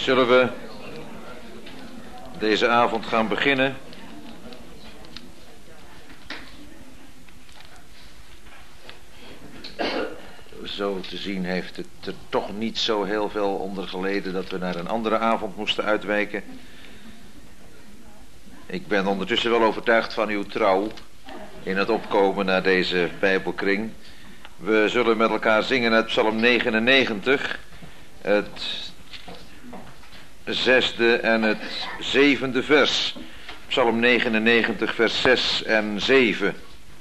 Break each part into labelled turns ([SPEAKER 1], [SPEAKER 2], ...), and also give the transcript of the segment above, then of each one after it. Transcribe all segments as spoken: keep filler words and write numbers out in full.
[SPEAKER 1] Zullen we deze avond gaan beginnen? Zo te zien heeft het er toch niet zo heel veel onder geleden dat we naar een andere avond moesten uitwijken. Ik ben ondertussen wel overtuigd van uw trouw in het opkomen naar deze Bijbelkring. We zullen met elkaar zingen uit Psalm negenennegentig, het zesde en het zevende vers. Psalm negenennegentig, vers zes en zeven.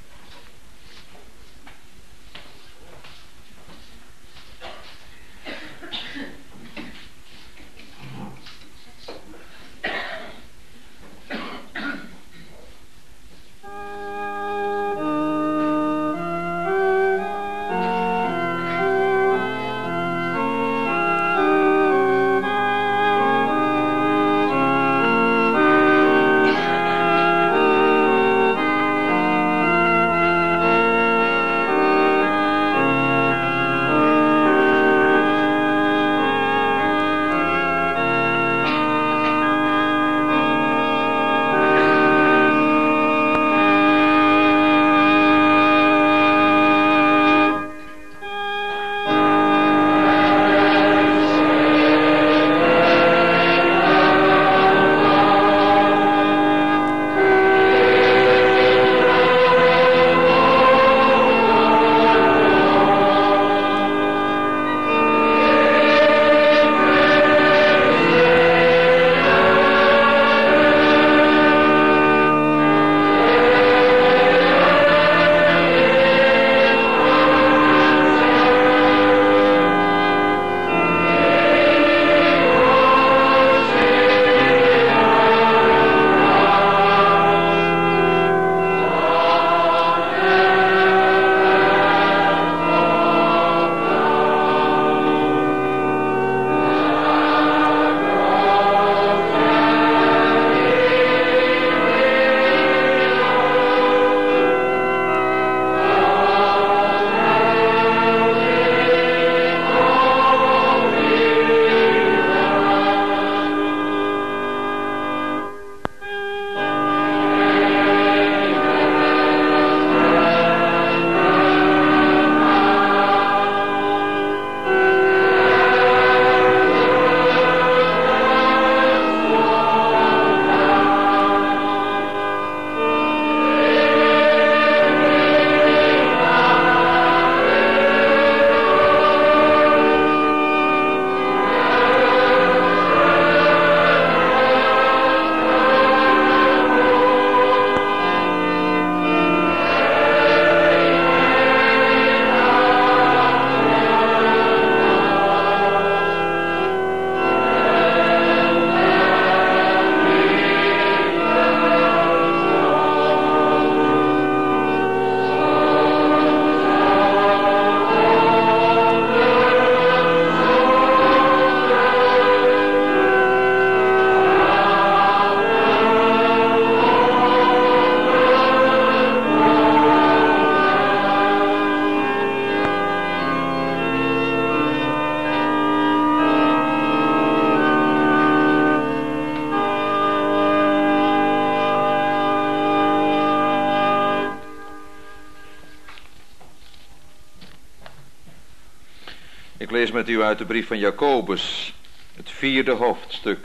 [SPEAKER 1] Ik lees met u uit de brief van Jacobus, het vierde hoofdstuk.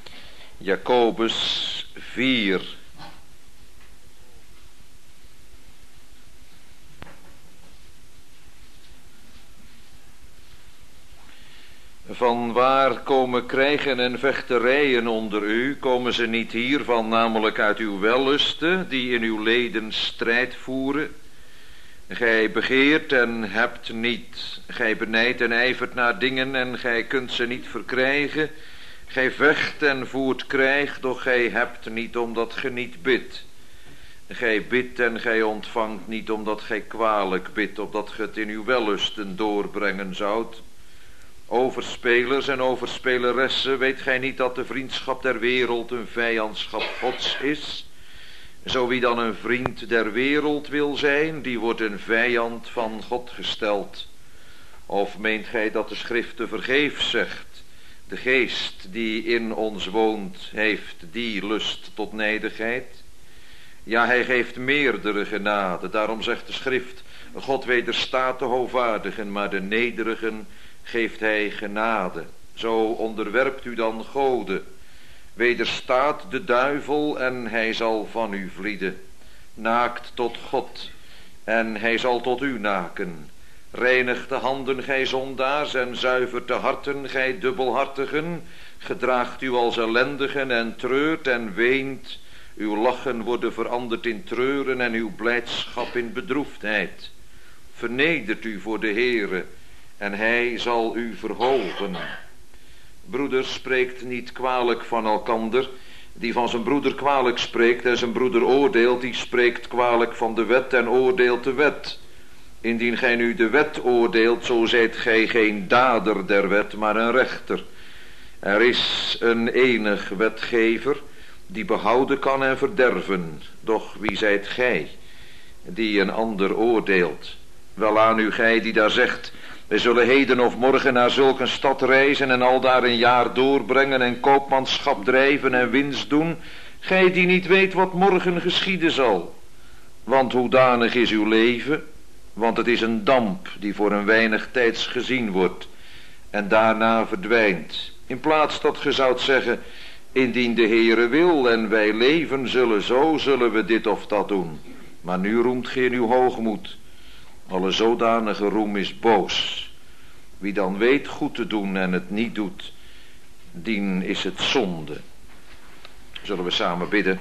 [SPEAKER 1] Jacobus vier. Vanwaar komen krijgen en vechterijen onder u? Komen ze niet hiervan, namelijk uit uw wellusten, die in uw leden strijd voeren? Gij begeert en hebt niet. Gij benijdt en ijvert naar dingen en gij kunt ze niet verkrijgen. Gij vecht en voert krijg, doch gij hebt niet, omdat ge niet bidt. Gij bidt en gij ontvangt niet, omdat gij kwalijk bidt, opdat ge het in uw wellusten doorbrengen zoudt. Overspelers en overspeleressen, weet gij niet dat de vriendschap der wereld een vijandschap Gods is? Zo wie dan een vriend der wereld wil zijn, die wordt een vijand van God gesteld. Of meent gij dat de schrift te vergeefs zegt? De geest die in ons woont, heeft die lust tot nederigheid. Ja, hij geeft meerdere genade. Daarom zegt de schrift, God wederstaat de hoogvaardigen, maar de nederigen geeft hij genade. Zo onderwerpt u dan Gode. Wederstaat de duivel en hij zal van u vlieden. Naakt tot God en hij zal tot u naken. Reinigt de handen, gij zondaars, en zuivert de harten, gij dubbelhartigen. Gedraagt u als ellendigen en treurt en weent. Uw lachen worden veranderd in treuren en uw blijdschap in bedroefdheid. Vernedert u voor de Heere en hij zal u verhogen. Broeder spreekt niet kwalijk van elkander. Die van zijn broeder kwalijk spreekt en zijn broeder oordeelt, die spreekt kwalijk van de wet en oordeelt de wet. Indien gij nu de wet oordeelt, zo zijt gij geen dader der wet, maar een rechter. Er is een enig wetgever, die behouden kan en verderven. Doch wie zijt gij, die een ander oordeelt? Welaan u gij die daar zegt, wij zullen heden of morgen naar zulk een stad reizen en al daar een jaar doorbrengen en koopmanschap drijven en winst doen. Gij die niet weet wat morgen geschieden zal. Want hoedanig is uw leven? Want het is een damp die voor een weinig tijds gezien wordt en daarna verdwijnt. In plaats dat ge zoudt zeggen, indien de Heere wil en wij leven zullen, zo zullen we dit of dat doen. Maar nu roemt ge in uw hoogmoed. Alle zodanige roem is boos. Wie dan weet goed te doen en het niet doet, dien is het zonde. Zullen we samen bidden.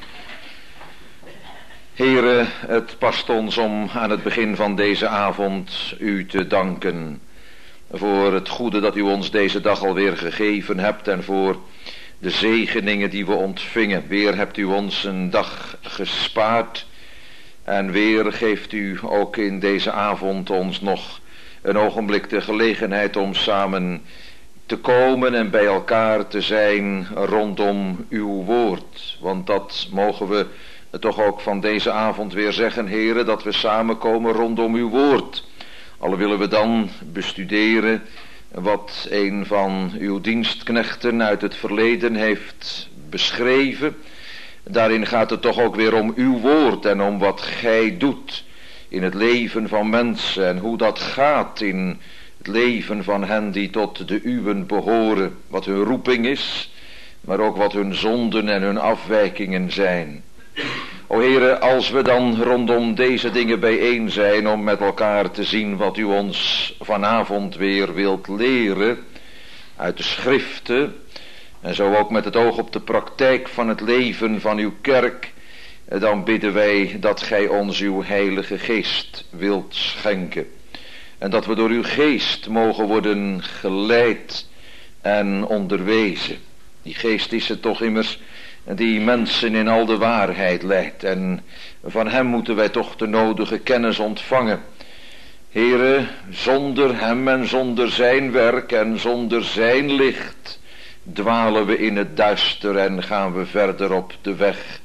[SPEAKER 1] Heere, het past ons om aan het begin van deze avond u te danken voor het goede dat u ons deze dag alweer gegeven hebt en voor de zegeningen die we ontvingen. Weer hebt u ons een dag gespaard en weer geeft u ook in deze avond ons nog een ogenblik de gelegenheid om samen te komen en bij elkaar te zijn rondom uw woord. Want dat mogen we toch ook van deze avond weer zeggen, Heere, dat we samenkomen rondom uw woord. Al willen we dan bestuderen wat een van uw dienstknechten uit het verleden heeft beschreven. Daarin gaat het toch ook weer om uw woord en om wat gij doet in het leven van mensen en hoe dat gaat in het leven van hen die tot de uwen behoren. Wat hun roeping is, maar ook wat hun zonden en hun afwijkingen zijn. O Heere, als we dan rondom deze dingen bijeen zijn om met elkaar te zien wat u ons vanavond weer wilt leren uit de schriften, en zo ook met het oog op de praktijk van het leven van uw kerk, dan bidden wij dat gij ons uw heilige geest wilt schenken. En dat we door uw geest mogen worden geleid en onderwezen. Die geest is het toch immers die mensen in al de waarheid leidt. En van hem moeten wij toch de nodige kennis ontvangen. Heere, zonder hem en zonder zijn werk en zonder zijn licht dwalen we in het duister en gaan we verder op de weg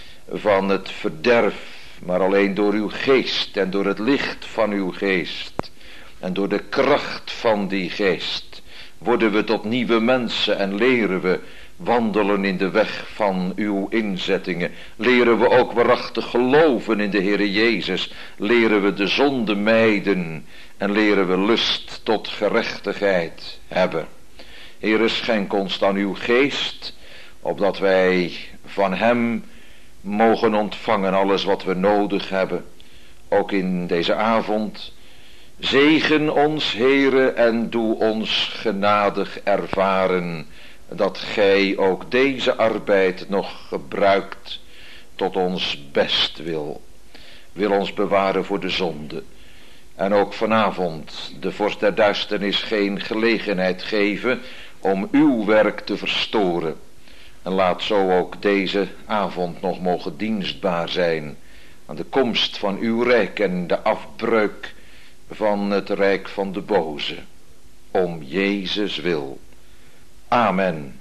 [SPEAKER 1] van het verderf. Maar alleen door uw geest en door het licht van uw geest en door de kracht van die geest worden we tot nieuwe mensen en leren we wandelen in de weg van uw inzettingen. Leren we ook waarachtig geloven in de Heere Jezus. Leren we de zonde mijden en leren we lust tot gerechtigheid hebben. Heere, schenk ons dan uw geest, opdat wij van hem mogen ontvangen alles wat we nodig hebben. Ook in deze avond. Zegen ons, Heere, en doe ons genadig ervaren dat gij ook deze arbeid nog gebruikt tot ons bestwil. Wil ons bewaren voor de zonde. En ook vanavond de vorst der duisternis geen gelegenheid geven om uw werk te verstoren. En laat zo ook deze avond nog mogen dienstbaar zijn aan de komst van uw rijk en de afbreuk van het rijk van de boze. Om Jezus wil. Amen.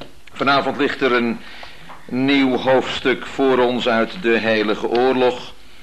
[SPEAKER 1] Vanavond ligt er een nieuw hoofdstuk voor ons uit de Heilige Oorlog.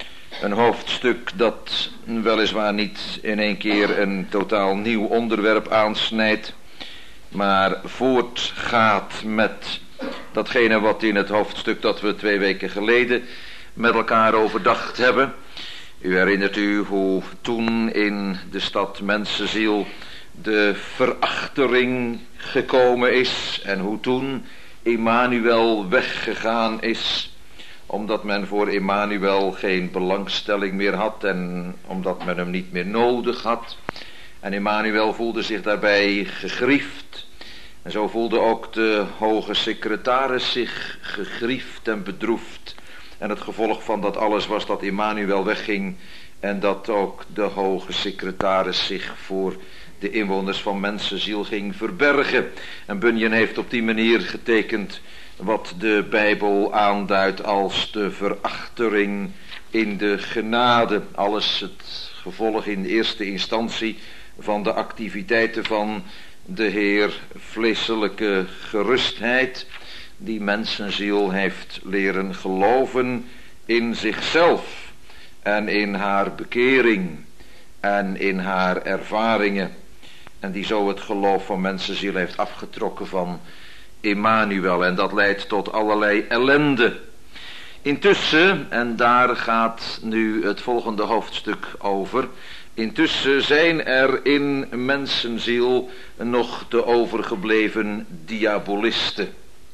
[SPEAKER 1] Een hoofdstuk dat weliswaar niet in één keer een totaal nieuw onderwerp aansnijdt, maar voortgaat met datgene wat in het hoofdstuk dat we twee weken geleden met elkaar overdacht hebben. U herinnert u hoe toen in de stad Mensenziel de verachtering gekomen is en hoe toen Immanuel weggegaan is, omdat men voor Immanuel geen belangstelling meer had en omdat men hem niet meer nodig had. En Immanuel voelde zich daarbij gegriefd. En zo voelde ook de hoge secretaris zich gegriefd en bedroefd. En het gevolg van dat alles was dat Immanuel wegging en dat ook de hoge secretaris zich voor de inwoners van Mensenziel ging verbergen. En Bunyan heeft op die manier getekend wat de Bijbel aanduidt als de verachtering in de genade. Alles het gevolg in eerste instantie van de activiteiten van de Heer, vleeselijke gerustheid die Mensenziel heeft leren geloven in zichzelf en in haar bekering en in haar ervaringen. En die zo het geloof van Mensenziel heeft afgetrokken van Immanuel. En dat leidt tot allerlei ellende. Intussen, en daar gaat nu het volgende hoofdstuk over. Intussen zijn er in Mensenziel nog de overgebleven diabolisten.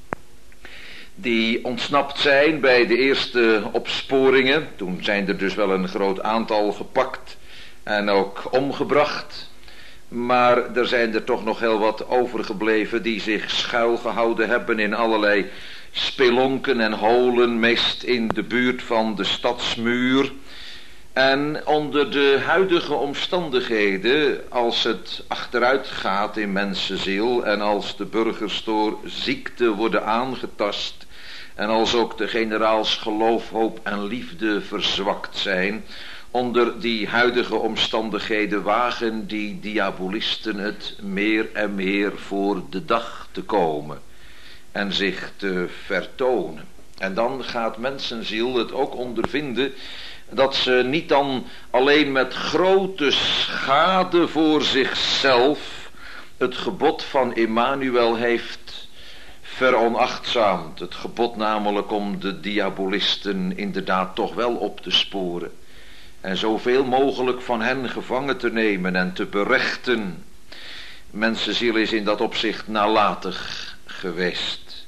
[SPEAKER 1] Die ontsnapt zijn bij de eerste opsporingen. Toen zijn er dus wel een groot aantal gepakt en ook omgebracht. Maar er zijn er toch nog heel wat overgebleven die zich schuilgehouden hebben in allerlei spelonken en holen, meest in de buurt van de stadsmuur. En onder de huidige omstandigheden, als het achteruit gaat in mensenziel en als de burgers door ziekte worden aangetast en als ook de generaals geloof, hoop en liefde verzwakt zijn, onder die huidige omstandigheden wagen die diabolisten het meer en meer voor de dag te komen en zich te vertonen. En dan gaat mensenziel het ook ondervinden dat ze niet dan alleen met grote schade voor zichzelf het gebod van Immanuel heeft veronachtzaamd. Het gebod namelijk om de diabolisten inderdaad toch wel op te sporen. En zoveel mogelijk van hen gevangen te nemen en te berechten. Mensenziel is in dat opzicht nalatig geweest.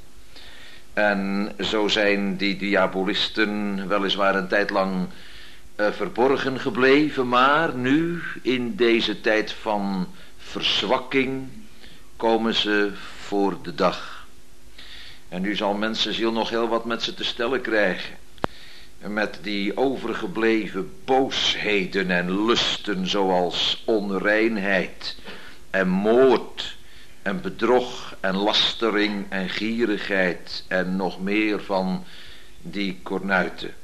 [SPEAKER 1] En zo zijn die diabolisten weliswaar een tijd lang uh, verborgen gebleven, maar nu in deze tijd van verzwakking komen ze voor de dag. En nu zal mensenziel nog heel wat met ze te stellen krijgen. Met die overgebleven boosheden en lusten zoals onreinheid en moord en bedrog en lastering en gierigheid en nog meer van die kornuiten.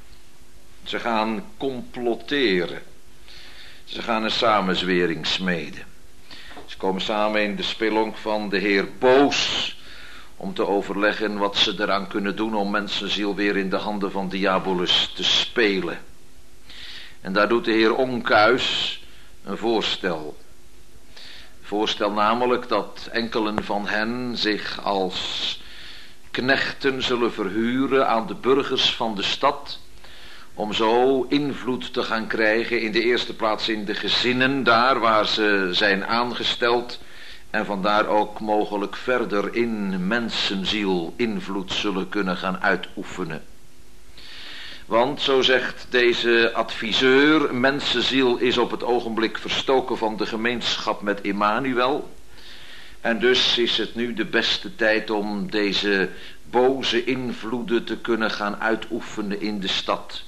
[SPEAKER 1] Ze gaan comploteren. Ze gaan een samenzwering smeden. Ze komen samen in de spelonk van de Heer boos om te overleggen wat ze eraan kunnen doen om mensenziel weer in de handen van Diabolus te spelen. En daar doet de Heer Onkuis een voorstel. Voorstel namelijk dat enkelen van hen zich als knechten zullen verhuren aan de burgers van de stad, om zo invloed te gaan krijgen in de eerste plaats in de gezinnen daar waar ze zijn aangesteld, en vandaar ook mogelijk verder in mensenziel invloed zullen kunnen gaan uitoefenen. Want, zo zegt deze adviseur, mensenziel is op het ogenblik verstoken van de gemeenschap met Immanuel. En dus is het nu de beste tijd om deze boze invloeden te kunnen gaan uitoefenen in de stad.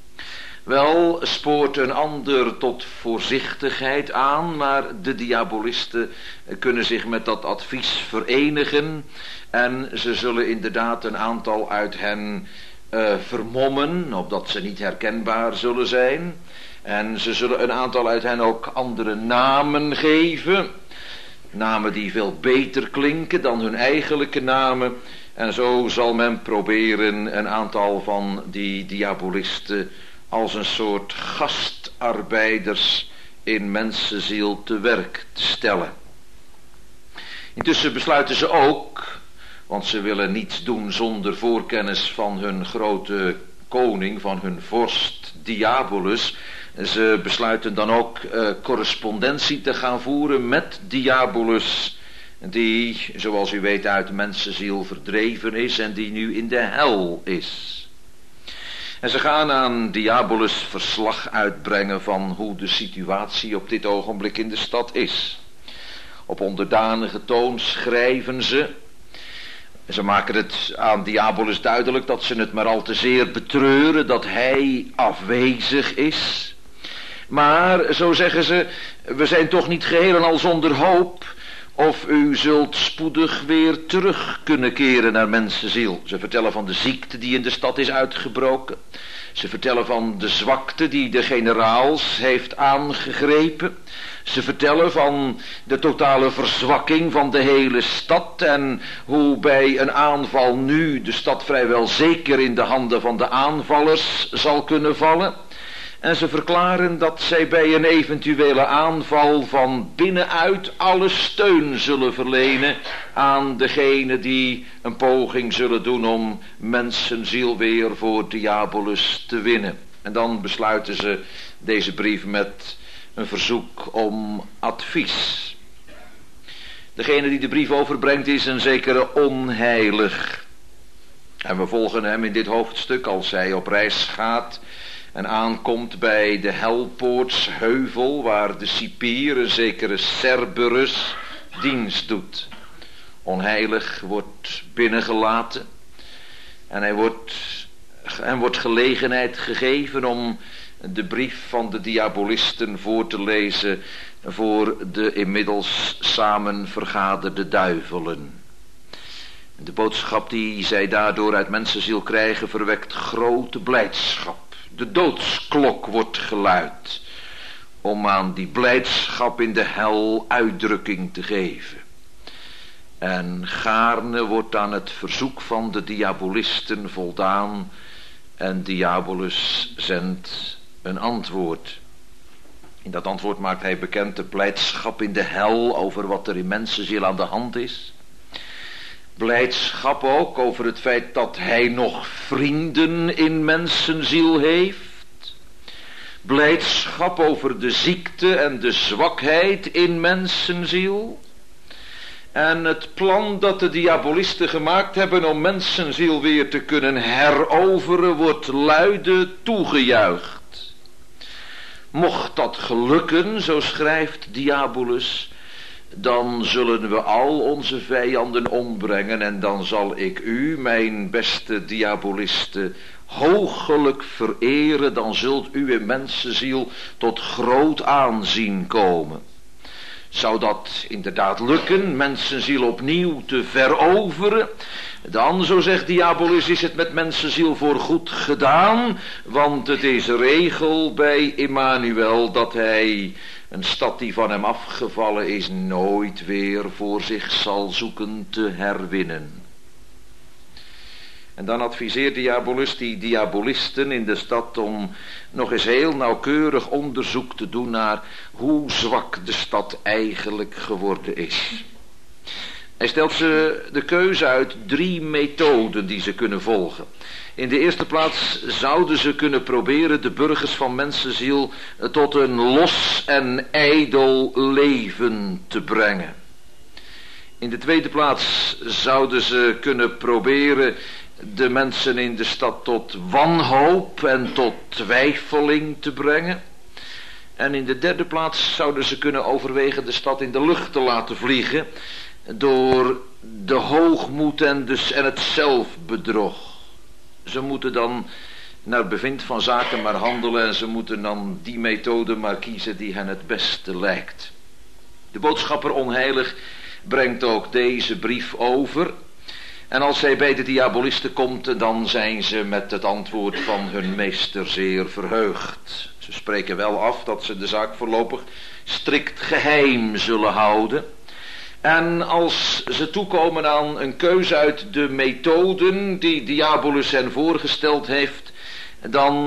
[SPEAKER 1] Wel spoort een ander tot voorzichtigheid aan, maar de diabolisten kunnen zich met dat advies verenigen en ze zullen inderdaad een aantal uit hen uh, vermommen, opdat ze niet herkenbaar zullen zijn. En ze zullen een aantal uit hen ook andere namen geven, namen die veel beter klinken dan hun eigenlijke namen. En zo zal men proberen een aantal van die diabolisten als een soort gastarbeiders in mensenziel te werk te stellen. Intussen besluiten ze ook, want ze willen niets doen zonder voorkennis van hun grote koning, van hun vorst Diabolus. Ze besluiten dan ook uh, correspondentie te gaan voeren met Diabolus, die, zoals u weet, uit mensenziel verdreven is en die nu in de hel is. En ze gaan aan Diabolus verslag uitbrengen van hoe de situatie op dit ogenblik in de stad is. Op onderdanige toon schrijven ze. Ze maken het aan Diabolus duidelijk dat ze het maar al te zeer betreuren dat hij afwezig is. Maar, zo zeggen ze, we zijn toch niet geheel en al zonder hoop, of u zult spoedig weer terug kunnen keren naar mensenziel. Ze vertellen van de ziekte die in de stad is uitgebroken. Ze vertellen van de zwakte die de generaals heeft aangegrepen. Ze vertellen van de totale verzwakking van de hele stad en hoe bij een aanval nu de stad vrijwel zeker in de handen van de aanvallers zal kunnen vallen. En ze verklaren dat zij bij een eventuele aanval van binnenuit alle steun zullen verlenen aan degene die een poging zullen doen om mensenziel weer voor Diabolus te winnen. En dan besluiten ze deze brief met een verzoek om advies. Degene die de brief overbrengt is een zekere onheilig. En we volgen hem in dit hoofdstuk als hij op reis gaat en aankomt bij de Helpoortsheuvel, waar de cipier, een zekere Cerberus, dienst doet. Onheilig wordt binnengelaten en hij wordt, hem wordt gelegenheid gegeven om de brief van de diabolisten voor te lezen voor de inmiddels samen vergaderde duivelen. De boodschap die zij daardoor uit mensenziel krijgen verwekt grote blijdschap. De doodsklok wordt geluid om aan die blijdschap in de hel uitdrukking te geven. En gaarne wordt aan het verzoek van de diabolisten voldaan en Diabolus zendt een antwoord. In dat antwoord maakt hij bekend de blijdschap in de hel over wat er in mensenziel aan de hand is. Blijdschap ook over het feit dat hij nog vrienden in mensenziel heeft. Blijdschap over de ziekte en de zwakheid in mensenziel. En het plan dat de diabolisten gemaakt hebben om mensenziel weer te kunnen heroveren wordt luide toegejuicht. Mocht dat gelukken, zo schrijft Diabolus, dan zullen we al onze vijanden ombrengen en dan zal ik u, mijn beste diabolisten, hoogelijk vereren. Dan zult u in mensenziel tot groot aanzien komen. Zou dat inderdaad lukken, mensenziel opnieuw te veroveren, dan, zo zegt Diabolus, is het met mensenziel voor goed gedaan, want het is regel bij Immanuel dat hij een stad die van hem afgevallen is nooit weer voor zich zal zoeken te herwinnen. En dan adviseert Diabolus die diabolisten in de stad om nog eens heel nauwkeurig onderzoek te doen naar hoe zwak de stad eigenlijk geworden is. Hij stelt ze de keuze uit drie methoden die ze kunnen volgen. In de eerste plaats zouden ze kunnen proberen de burgers van mensenziel tot een los en ijdel leven te brengen. In de tweede plaats zouden ze kunnen proberen de mensen in de stad tot wanhoop en tot twijfeling te brengen. En in de derde plaats zouden ze kunnen overwegen de stad in de lucht te laten vliegen door de hoogmoed en, dus, en het zelfbedrog. Ze moeten dan naar bevind van zaken maar handelen en ze moeten dan die methode maar kiezen die hen het beste lijkt. De boodschapper onheilig brengt ook deze brief over. En als hij bij de diabolisten komt, dan zijn ze met het antwoord van hun meester zeer verheugd. Ze spreken wel af dat ze de zaak voorlopig strikt geheim zullen houden. En als ze toekomen aan een keuze uit de methoden die Diabolus hen voorgesteld heeft, dan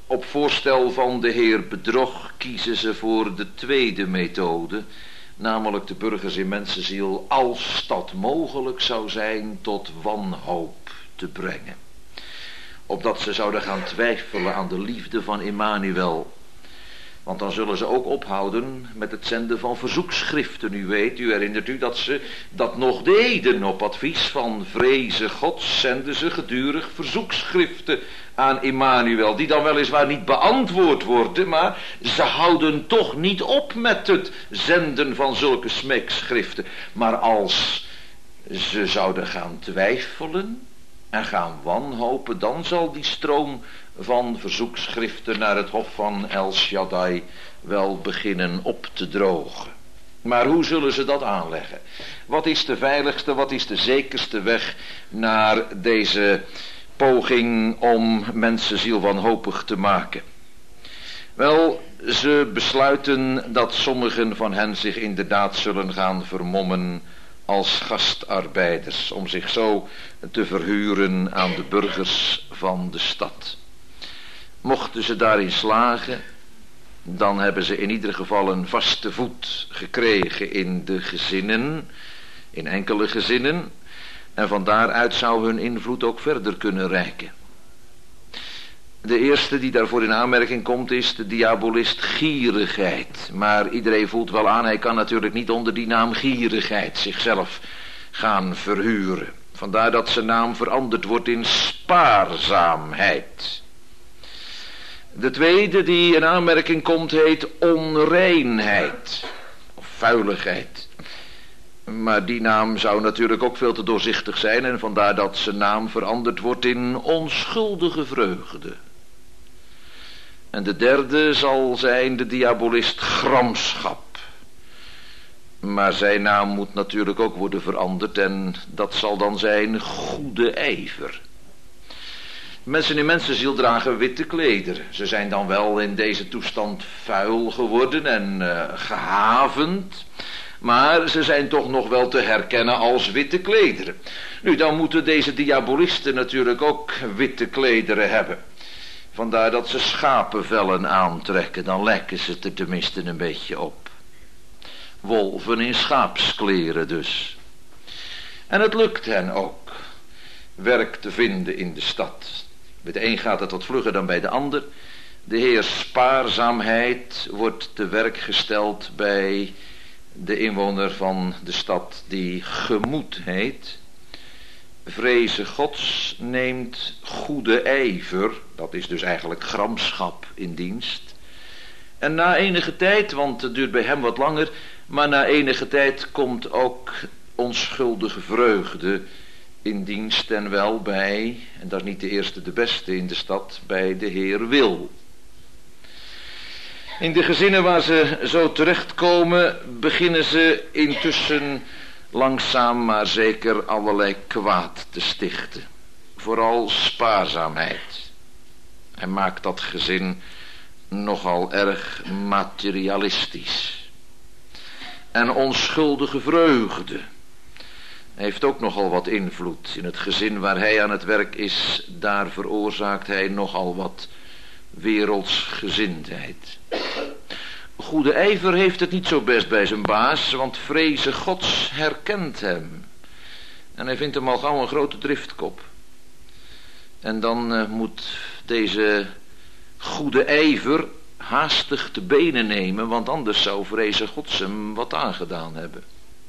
[SPEAKER 1] Op voorstel van de heer Bedrog kiezen ze voor de tweede methode, namelijk de burgers in mensenziel, als dat mogelijk zou zijn, tot wanhoop te brengen. Opdat ze zouden gaan twijfelen aan de liefde van Immanuel. Want dan zullen ze ook ophouden met het zenden van verzoekschriften. U weet, u herinnert u dat ze dat nog deden. Op advies van vreze Gods zenden ze gedurig verzoekschriften aan Immanuel. Die dan weliswaar niet beantwoord worden, maar ze houden toch niet op met het zenden van zulke smeekschriften. Maar als ze zouden gaan twijfelen en gaan wanhopen, dan zal die stroom van verzoekschriften naar het hof van El Shaddai wel beginnen op te drogen. Maar hoe zullen ze dat aanleggen? Wat is de veiligste, wat is de zekerste weg naar deze poging om mensenziel wanhopig te maken? Wel, ze besluiten dat sommigen van hen zich inderdaad zullen gaan vermommen als gastarbeiders, om zich zo te verhuren aan de burgers van de stad. Mochten ze daarin slagen, dan hebben ze in ieder geval een vaste voet gekregen in de gezinnen, in enkele gezinnen, en van daaruit zou hun invloed ook verder kunnen reiken. De eerste die daarvoor in aanmerking komt is de diabolist gierigheid. Maar iedereen voelt wel aan, hij kan natuurlijk niet onder die naam gierigheid zichzelf gaan verhuren. Vandaar dat zijn naam veranderd wordt in spaarzaamheid. De tweede die in aanmerking komt heet onreinheid of vuiligheid. Maar die naam zou natuurlijk ook veel te doorzichtig zijn en vandaar dat zijn naam veranderd wordt in onschuldige vreugde. En de derde zal zijn de diabolist gramschap. Maar zijn naam moet natuurlijk ook worden veranderd en dat zal dan zijn goede ijver. Mensen in mensenziel dragen witte klederen. Ze zijn dan wel in deze toestand vuil geworden en uh, gehavend. Maar ze zijn toch nog wel te herkennen als witte klederen. Nu, dan moeten deze diabolisten natuurlijk ook witte klederen hebben. Vandaar dat ze schapenvellen aantrekken, dan lijken ze er tenminste een beetje op. Wolven in schaapskleren dus. En het lukt hen ook werk te vinden in de stad. Bij de een gaat het wat vlugger dan bij de ander. De heer Spaarzaamheid wordt te werk gesteld bij de inwoner van de stad die Gemoed heet. Vreze Gods neemt goede ijver, dat is dus eigenlijk gramschap in dienst. En na enige tijd, want het duurt bij hem wat langer, maar na enige tijd komt ook onschuldige vreugde in dienst en wel bij, en dat is niet de eerste de beste in de stad, bij de heer Wil. In de gezinnen waar ze zo terechtkomen, beginnen ze intussen langzaam maar zeker allerlei kwaad te stichten. Vooral spaarzaamheid. Hij maakt dat gezin nogal erg materialistisch. En onschuldige vreugde heeft ook nogal wat invloed. In het gezin waar hij aan het werk is, daar veroorzaakt hij nogal wat wereldsgezindheid. Goede ijver heeft het niet zo best bij zijn baas, want vreze Gods herkent hem. En hij vindt hem al gauw een grote driftkop. En dan uh, moet deze goede ijver haastig te benen nemen, want anders zou vreze Gods hem wat aangedaan hebben.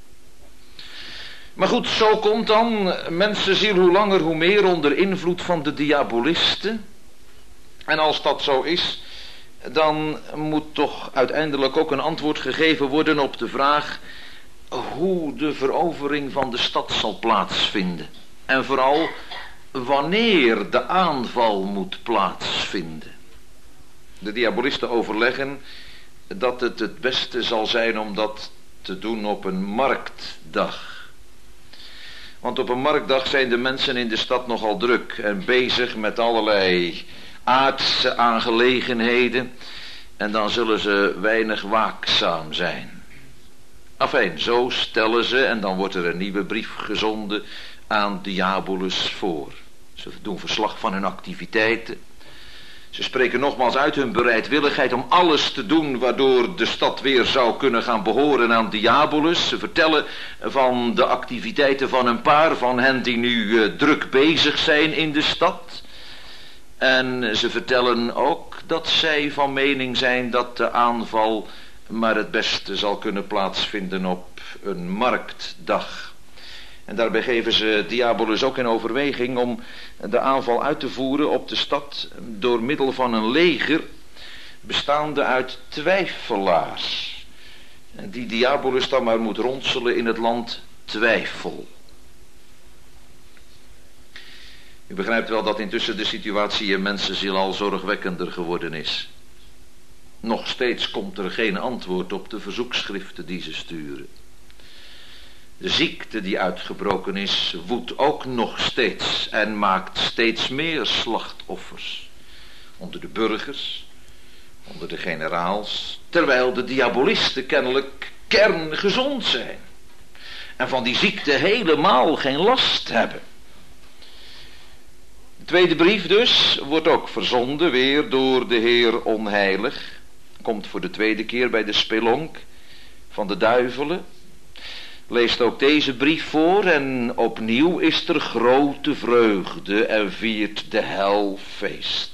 [SPEAKER 1] Maar goed, zo komt dan mensenziel hoe langer hoe meer onder invloed van de diabolisten. En als dat zo is, dan moet toch uiteindelijk ook een antwoord gegeven worden op de vraag hoe de verovering van de stad zal plaatsvinden. En vooral wanneer de aanval moet plaatsvinden. De diabolisten overleggen dat het het beste zal zijn om dat te doen op een marktdag. Want op een marktdag zijn de mensen in de stad nogal druk en bezig met allerlei aardse aangelegenheden. En dan zullen ze weinig waakzaam zijn. Afijn, zo stellen ze en dan wordt er een nieuwe brief gezonden aan Diabolus voor. Ze doen verslag van hun activiteiten. Ze spreken nogmaals uit hun bereidwilligheid om alles te doen waardoor de stad weer zou kunnen gaan behoren aan Diabolus. Ze vertellen van de activiteiten van een paar van hen die nu uh, druk bezig zijn in de stad. En ze vertellen ook dat zij van mening zijn dat de aanval maar het beste zal kunnen plaatsvinden op een marktdag. En daarbij geven ze Diabolus ook in overweging om de aanval uit te voeren op de stad door middel van een leger bestaande uit twijfelaars. Die Diabolus dan maar moet ronselen in het land twijfel. U begrijpt wel dat intussen de situatie in mensenziel al zorgwekkender geworden is. Nog steeds komt er geen antwoord op de verzoekschriften die ze sturen. De ziekte die uitgebroken is, woedt ook nog steeds en maakt steeds meer slachtoffers. Onder de burgers, onder de generaals, terwijl de diabolisten kennelijk kerngezond zijn. En van die ziekte helemaal geen last hebben. De tweede brief dus wordt ook verzonden weer door de Heer onheilig. Komt voor de tweede keer bij de spelonk van de duivelen. Leest ook deze brief voor en opnieuw is er grote vreugde en viert de hel feest.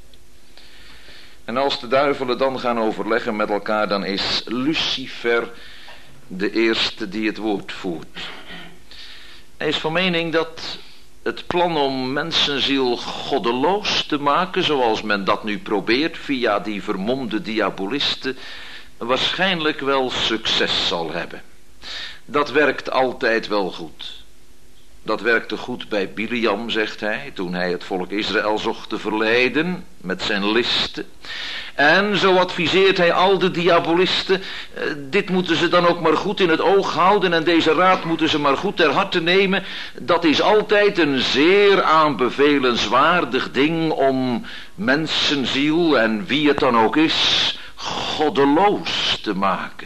[SPEAKER 1] En als de duivelen dan gaan overleggen met elkaar, dan is Lucifer de eerste die het woord voert. Hij is van mening dat het plan om mensenziel goddeloos te maken, zoals men dat nu probeert via die vermomde diabolisten, waarschijnlijk wel succes zal hebben. Dat werkt altijd wel goed. Dat werkte goed bij Biliam, zegt hij, toen hij het volk Israël zocht te verleiden met zijn listen. En zo adviseert hij al de diabolisten, eh, dit moeten ze dan ook maar goed in het oog houden en deze raad moeten ze maar goed ter harte nemen. Dat is altijd een zeer aanbevelenswaardig ding om mensenziel en wie het dan ook is, goddeloos te maken.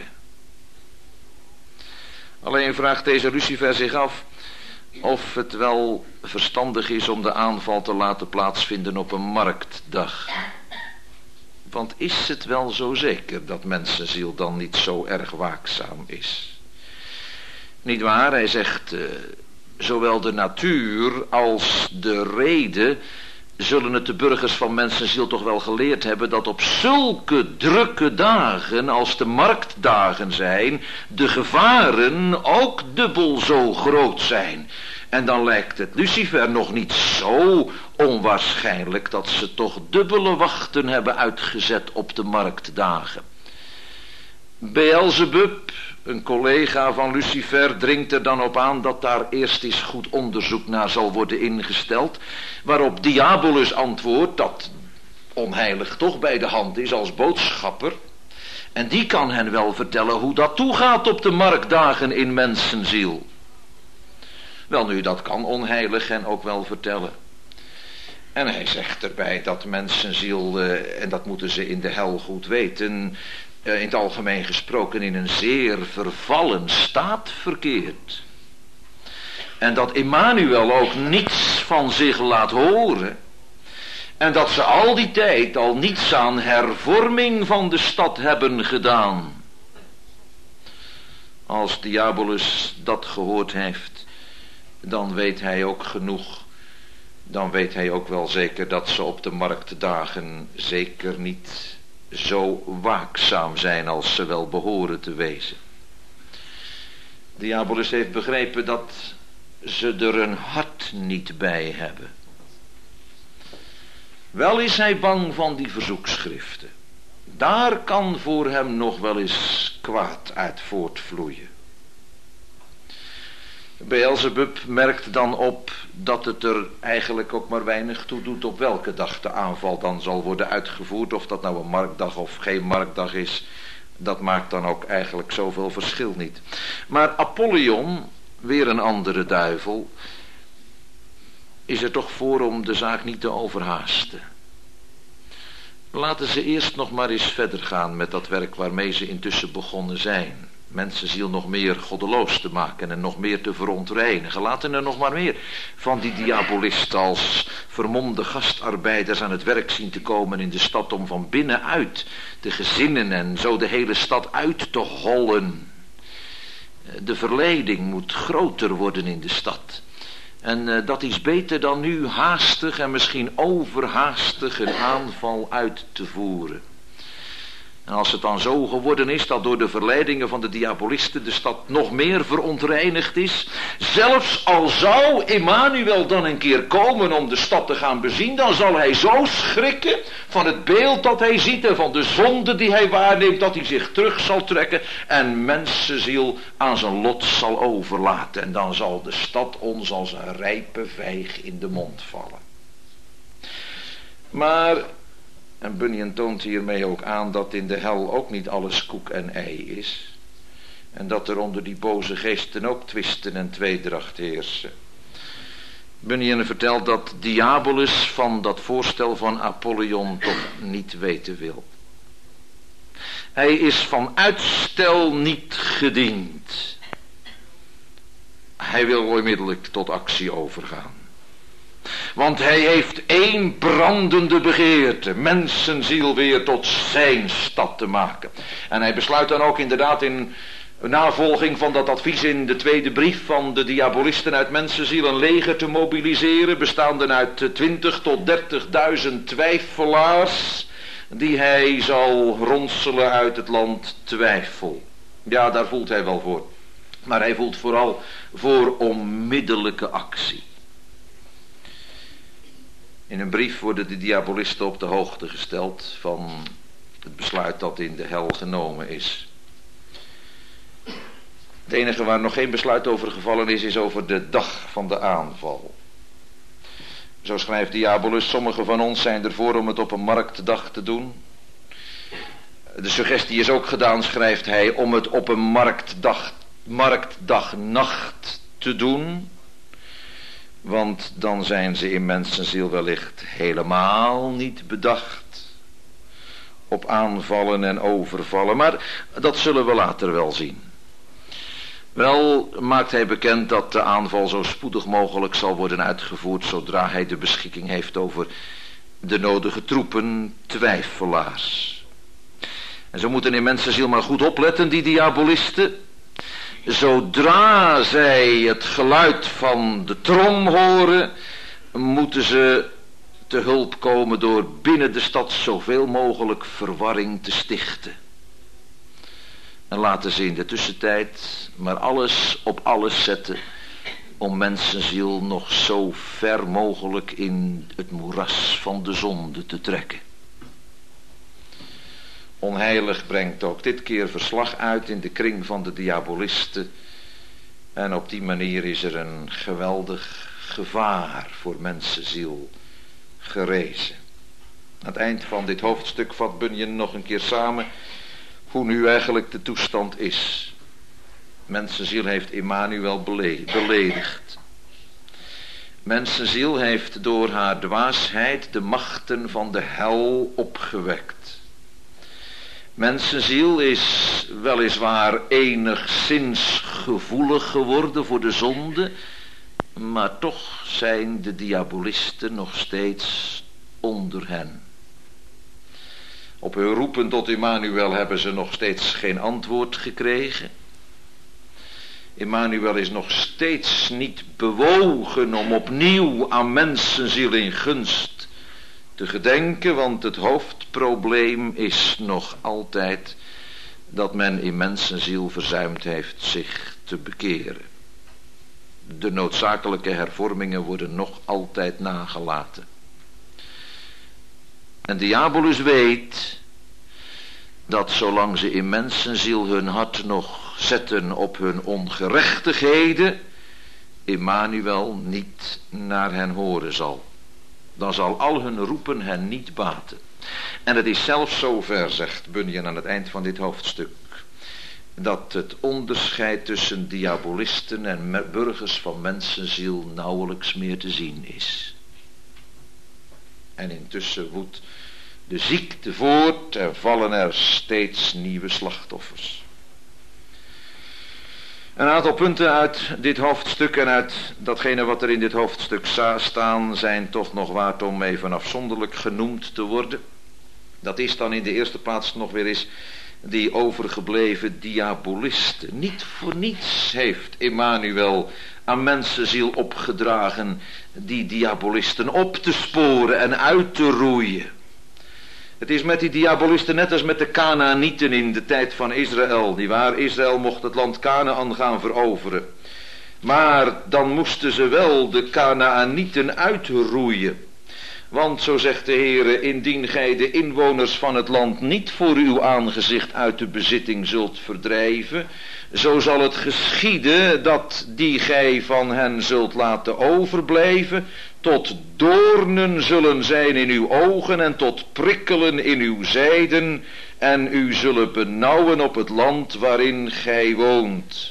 [SPEAKER 1] Alleen vraagt deze Lucifer zich af of het wel verstandig is om de aanval te laten plaatsvinden op een marktdag. Want is het wel zo zeker dat mensenziel dan niet zo erg waakzaam is? Niet waar, hij zegt, uh, zowel de natuur als de reden zullen het de burgers van mensenziel toch wel geleerd hebben dat op zulke drukke dagen als de marktdagen zijn, de gevaren ook dubbel zo groot zijn. En dan lijkt het Lucifer nog niet zo onwaarschijnlijk dat ze toch dubbele wachten hebben uitgezet op de marktdagen. Beelzebub, een collega van Lucifer, dringt er dan op aan dat daar eerst eens goed onderzoek naar zal worden ingesteld, waarop Diabolus antwoordt dat onheilig toch bij de hand is als boodschapper. En die kan hen wel vertellen hoe dat toegaat op de marktdagen in mensenziel. Wel nu, dat kan onheilig hen ook wel vertellen. En hij zegt erbij dat mensenziel, uh, en dat moeten ze in de hel goed weten, uh, in het algemeen gesproken in een zeer vervallen staat verkeert. En dat Immanuel ook niets van zich laat horen. En dat ze al die tijd al niets aan hervorming van de stad hebben gedaan. Als Diabolus dat gehoord heeft, dan weet hij ook genoeg. Dan weet hij ook wel zeker dat ze op de marktdagen zeker niet zo waakzaam zijn als ze wel behoren te wezen. Diabolus heeft begrepen dat ze er een hart niet bij hebben. Wel is hij bang van die verzoekschriften. Daar kan voor hem nog wel eens kwaad uit voortvloeien. Beelzebub merkt dan op dat het er eigenlijk ook maar weinig toe doet op welke dag de aanval dan zal worden uitgevoerd. Of dat nou een marktdag of geen marktdag is, dat maakt dan ook eigenlijk zoveel verschil niet. Maar Apollyon, weer een andere duivel, is er toch voor om de zaak niet te overhaasten. Laten ze eerst nog maar eens verder gaan met dat werk waarmee ze intussen begonnen zijn. mensenziel nog meer goddeloos te maken en nog meer te verontreinigen. Laten er nog maar meer van die diabolisten als vermomde gastarbeiders aan het werk zien te komen in de stad om van binnenuit te gezinnen en zo de hele stad uit te hollen. De verleiding moet groter worden in de stad. En uh, dat is beter dan nu haastig en misschien overhaastig een aanval uit te voeren. En als het dan zo geworden is dat door de verleidingen van de diabolisten de stad nog meer verontreinigd is, zelfs al zou Emmanuel dan een keer komen om de stad te gaan bezien, dan zal hij zo schrikken van het beeld dat hij ziet en van de zonde die hij waarneemt, dat hij zich terug zal trekken en mensenziel aan zijn lot zal overlaten. En dan zal de stad ons als een rijpe vijg in de mond vallen. Maar... En Bunyan toont hiermee ook aan dat in de hel ook niet alles koek en ei is. En dat er onder die boze geesten ook twisten en tweedracht heersen. Bunyan vertelt dat Diabolus van dat voorstel van Apollyon toch niet weten wil. Hij is van uitstel niet gediend. Hij wil onmiddellijk tot actie overgaan. Want hij heeft één brandende begeerte, mensenziel weer tot zijn stad te maken. En hij besluit dan ook inderdaad in navolging van dat advies in de tweede brief van de diabolisten uit mensenziel een leger te mobiliseren, bestaande uit twintig tot dertigduizend twijfelaars, die hij zal ronselen uit het land twijfel. Ja, daar voelt hij wel voor. Maar hij voelt vooral voor onmiddellijke actie. In een brief worden de diabolisten op de hoogte gesteld van het besluit dat in de hel genomen is. Het enige waar nog geen besluit over gevallen is, is over de dag van de aanval. Zo schrijft Diabolus, sommigen van ons zijn ervoor om het op een marktdag te doen. De suggestie is ook gedaan, schrijft hij, om het op een marktdag, marktdagnacht te doen. Want dan zijn ze in mensenziel wellicht helemaal niet bedacht op aanvallen en overvallen. Maar dat zullen we later wel zien. Wel maakt hij bekend dat de aanval zo spoedig mogelijk zal worden uitgevoerd zodra hij de beschikking heeft over de nodige troepen twijfelaars. En ze moeten in mensenziel maar goed opletten, die diabolisten. Zodra zij het geluid van de trom horen, moeten ze te hulp komen door binnen de stad zoveel mogelijk verwarring te stichten. En laten ze in de tussentijd maar alles op alles zetten om mensenziel nog zo ver mogelijk in het moeras van de zonde te trekken. Onheilig brengt ook dit keer verslag uit in de kring van de diabolisten. En op die manier is er een geweldig gevaar voor mensenziel gerezen. Aan het eind van dit hoofdstuk vat Bunyan nog een keer samen hoe nu eigenlijk de toestand is. Mensenziel heeft Emmanuel beledigd. Mensenziel heeft door haar dwaasheid de machten van de hel opgewekt. Mensenziel is weliswaar enigszins gevoelig geworden voor de zonde, maar toch zijn de diabolisten nog steeds onder hen. Op hun roepen tot Emmanuel hebben ze nog steeds geen antwoord gekregen. Emmanuel is nog steeds niet bewogen om opnieuw aan mensenziel in gunst te gedenken, want het hoofdprobleem is nog altijd dat men in mensenziel verzuimd heeft zich te bekeren. De noodzakelijke hervormingen worden nog altijd nagelaten. En Diabolus weet dat zolang ze in mensenziel hun hart nog zetten op hun ongerechtigheden, Emmanuel niet naar hen horen zal. Dan zal al hun roepen hen niet baten. En het is zelfs zover, zegt Bunyan aan het eind van dit hoofdstuk, dat het onderscheid tussen diabolisten en burgers van mensenziel nauwelijks meer te zien is. En intussen woedt de ziekte voort en vallen er steeds nieuwe slachtoffers. Een aantal punten uit dit hoofdstuk en uit datgene wat er in dit hoofdstuk staan zijn toch nog waard om even afzonderlijk genoemd te worden. Dat is dan in de eerste plaats nog weer eens die overgebleven diabolisten. Niet voor niets heeft Emmanuel aan mensenziel opgedragen die diabolisten op te sporen en uit te roeien. Het is met die diabolisten net als met de Kanaanieten in de tijd van Israël. Niewaar, Israël mocht het land Kanaan gaan veroveren. Maar dan moesten ze wel de Kanaanieten uitroeien. Want, zo zegt de Heere, indien gij de inwoners van het land niet voor uw aangezicht uit de bezitting zult verdrijven, zo zal het geschieden dat die gij van hen zult laten overblijven, tot doornen zullen zijn in uw ogen en tot prikkelen in uw zijden, en u zullen benauwen op het land waarin gij woont.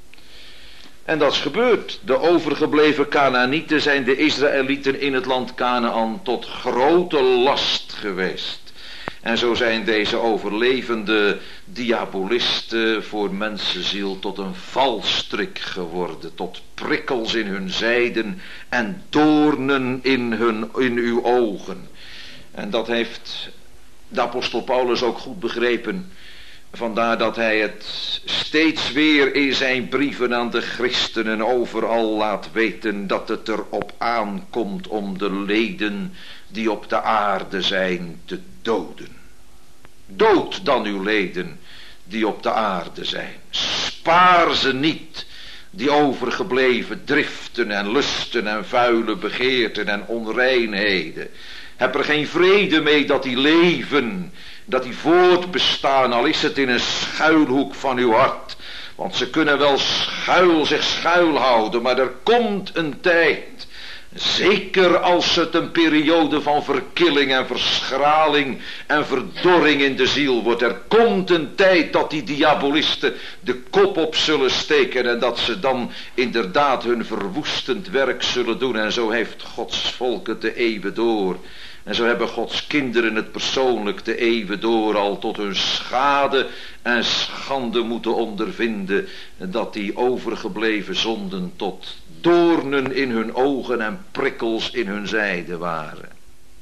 [SPEAKER 1] En dat is gebeurd. De overgebleven Kanaanieten zijn de Israëlieten in het land Kanaan tot grote last geweest. En zo zijn deze overlevende diabolisten voor mensenziel tot een valstrik geworden. Tot prikkels in hun zijden en doornen in, hun, in uw ogen. En dat heeft de apostel Paulus ook goed begrepen. Vandaar dat hij het steeds weer in zijn brieven aan de christenen overal laat weten dat het erop aankomt om de leden die op de aarde zijn te doden. Dood dan uw leden die op de aarde zijn. Spaar ze niet, die overgebleven driften en lusten en vuile begeerten en onreinheden. Heb er geen vrede mee dat die leven, dat die voortbestaan, al is het in een schuilhoek van uw hart. Want ze kunnen wel schuil, zich schuilhouden, maar er komt een tijd, zeker als het een periode van verkilling en verschraling en verdorring in de ziel wordt. Er komt een tijd dat die diabolisten de kop op zullen steken en dat ze dan inderdaad hun verwoestend werk zullen doen. En zo heeft Gods volk het de eeuwen door. En zo hebben Gods kinderen het persoonlijk de eeuwen door al tot hun schade en schande moeten ondervinden, dat die overgebleven zonden tot doornen in hun ogen en prikkels in hun zijde waren.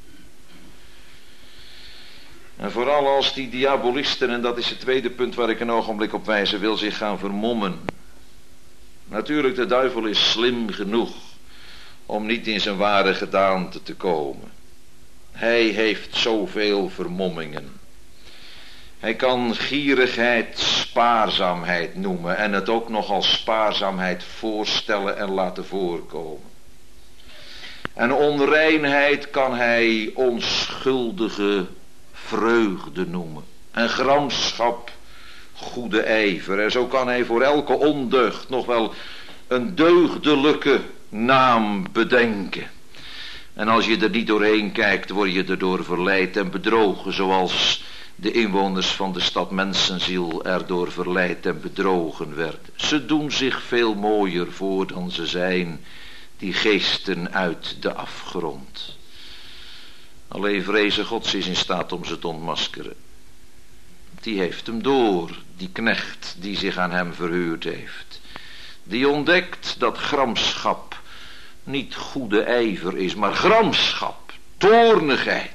[SPEAKER 1] En vooral als die diabolisten, en dat is het tweede punt waar ik een ogenblik op wijzen wil, zich gaan vermommen. Natuurlijk, de duivel is slim genoeg om niet in zijn ware gedaante te komen. Hij heeft zoveel vermommingen. Hij kan gierigheid spaarzaamheid noemen en het ook nog als spaarzaamheid voorstellen en laten voorkomen. En onreinheid kan hij onschuldige vreugde noemen. En gramschap goede ijver. En zo kan hij voor elke ondeugd nog wel een deugdelijke naam bedenken. En als je er niet doorheen kijkt, word je erdoor verleid en bedrogen, zoals de inwoners van de stad Mensenziel erdoor verleid en bedrogen werden. Ze doen zich veel mooier voor dan ze zijn, die geesten uit de afgrond. Alleen vreze Gods is in staat om ze te ontmaskeren. Die heeft hem door, die knecht die zich aan hem verhuurd heeft. Die ontdekt dat gramschap niet goede ijver is, maar gramschap, toornigheid,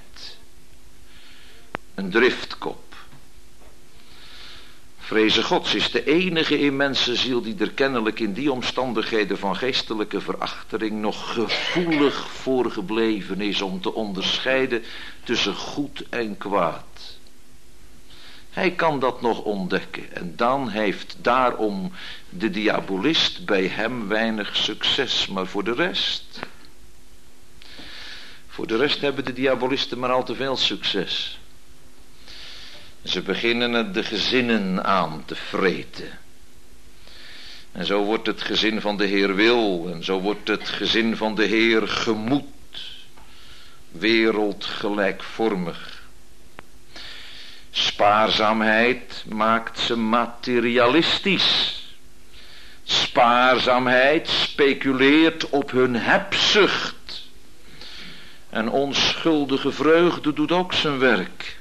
[SPEAKER 1] een driftkop. Vreze Gods is de enige in mensenziel die er kennelijk in die omstandigheden van geestelijke verachtering nog gevoelig voor gebleven is om te onderscheiden tussen goed en kwaad. Hij kan dat nog ontdekken en dan heeft daarom de diabolist bij hem weinig succes, maar voor de rest, voor de rest hebben de diabolisten maar al te veel succes. Ze beginnen de gezinnen aan te vreten. En zo wordt het gezin van de Heer wil, en zo wordt het gezin van de Heer gemoed, wereldgelijkvormig. Spaarzaamheid maakt ze materialistisch. Spaarzaamheid speculeert op hun hebzucht. En onschuldige vreugde doet ook zijn werk.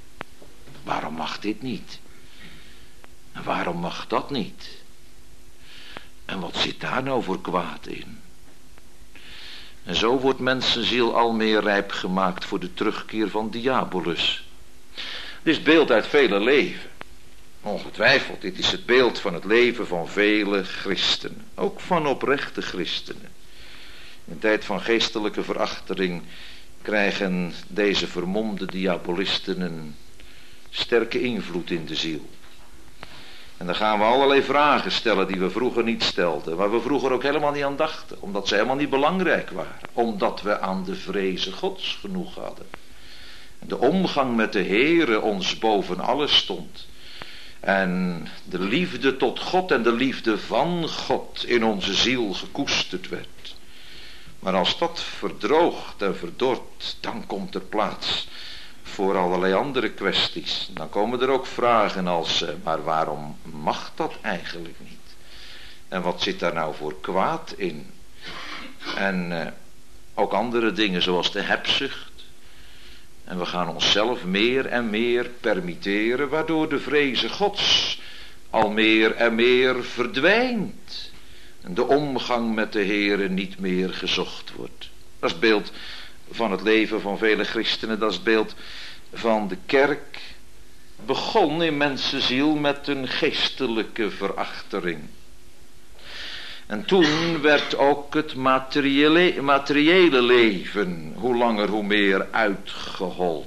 [SPEAKER 1] Waarom mag dit niet? En waarom mag dat niet? En wat zit daar nou voor kwaad in? En zo wordt mensenziel al meer rijp gemaakt voor de terugkeer van Diabolus. Dit is beeld uit vele leven. Ongetwijfeld, dit is het beeld van het leven van vele christenen. Ook van oprechte christenen. In tijd van geestelijke verachtering krijgen deze vermomde diabolisten een sterke invloed in de ziel. En dan gaan we allerlei vragen stellen die we vroeger niet stelden. Waar we vroeger ook helemaal niet aan dachten. Omdat ze helemaal niet belangrijk waren. Omdat we aan de vreze Gods genoeg hadden. En de omgang met de Heere ons boven alles stond. En de liefde tot God en de liefde van God in onze ziel gekoesterd werd. Maar als dat verdroogt en verdort, dan komt er plaats voor allerlei andere kwesties. Dan komen er ook vragen als, maar waarom mag dat eigenlijk niet? En wat zit daar nou voor kwaad in? En uh, ook andere dingen zoals de hebzucht. En we gaan onszelf meer en meer permitteren, waardoor de vreze Gods al meer en meer verdwijnt. En de omgang met de Heere niet meer gezocht wordt. Dat is het beeld van het leven van vele christenen. Dat is het beeld van de kerk. Begon in mensenziel met een geestelijke verachtering. En toen werd ook het materiële, materiële leven hoe langer hoe meer uitgehold.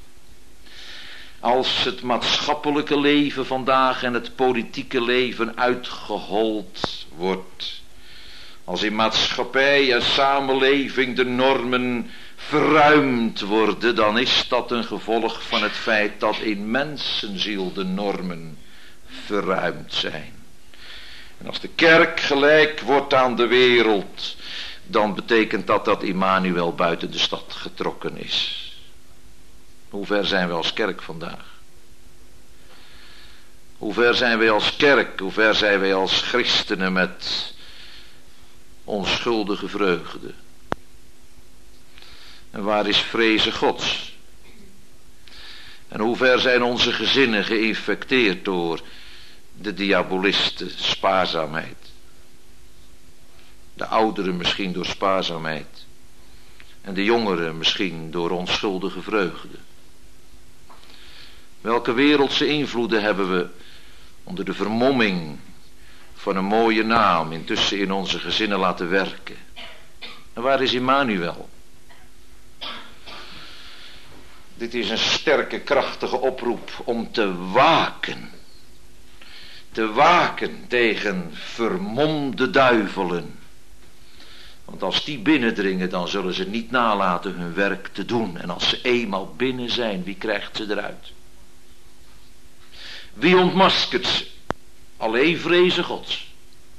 [SPEAKER 1] Als het maatschappelijke leven vandaag en het politieke leven uitgehold wordt. Als in maatschappij en samenleving de normen verruimd worden, dan is dat een gevolg van het feit dat in mensenziel de normen verruimd zijn. En als de kerk gelijk wordt aan de wereld, dan betekent dat dat Immanuel buiten de stad getrokken is. Hoe ver zijn we als kerk vandaag? Hoe ver zijn wij als kerk? Hoe ver zijn wij als christenen met onschuldige vreugde? En waar is vreze Gods? En hoe ver zijn onze gezinnen geïnfecteerd door de diabolisten spaarzaamheid? De ouderen misschien door spaarzaamheid. En de jongeren misschien door onschuldige vreugde. Welke wereldse invloeden hebben we onder de vermomming van een mooie naam intussen in onze gezinnen laten werken? En waar is Immanuel? Dit is een sterke, krachtige oproep om te waken. Te waken tegen vermomde duivelen. Want als die binnendringen, dan zullen ze niet nalaten hun werk te doen. En als ze eenmaal binnen zijn, wie krijgt ze eruit? Wie ontmaskert ze? Alleen vreze Gods.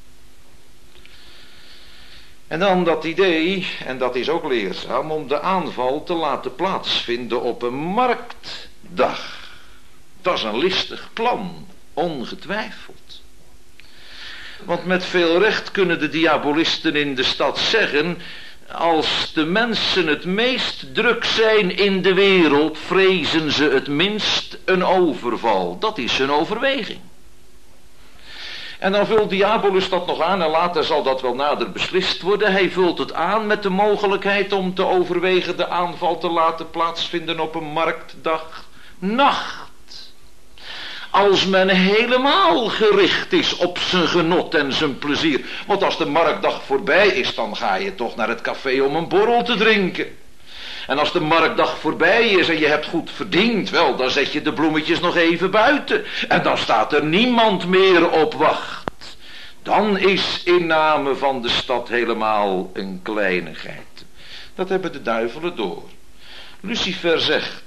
[SPEAKER 1] En dan dat idee, en dat is ook leerzaam, om de aanval te laten plaatsvinden op een marktdag. Dat is een listig plan, ongetwijfeld. Want met veel recht kunnen de diabolisten in de stad zeggen, als de mensen het meest druk zijn in de wereld, vrezen ze het minst een overval. Dat is hun overweging. En dan vult Diabolus dat nog aan en later zal dat wel nader beslist worden. Hij vult het aan met de mogelijkheid om te overwegen de aanval te laten plaatsvinden op een marktdag nacht. Als men helemaal gericht is op zijn genot en zijn plezier. Want als de marktdag voorbij is, dan ga je toch naar het café om een borrel te drinken. En als de marktdag voorbij is en je hebt goed verdiend, wel, dan zet je de bloemetjes nog even buiten. En dan staat er niemand meer op wacht. Dan is inname van de stad helemaal een kleinigheid. Dat hebben de duivelen door. Lucifer zegt,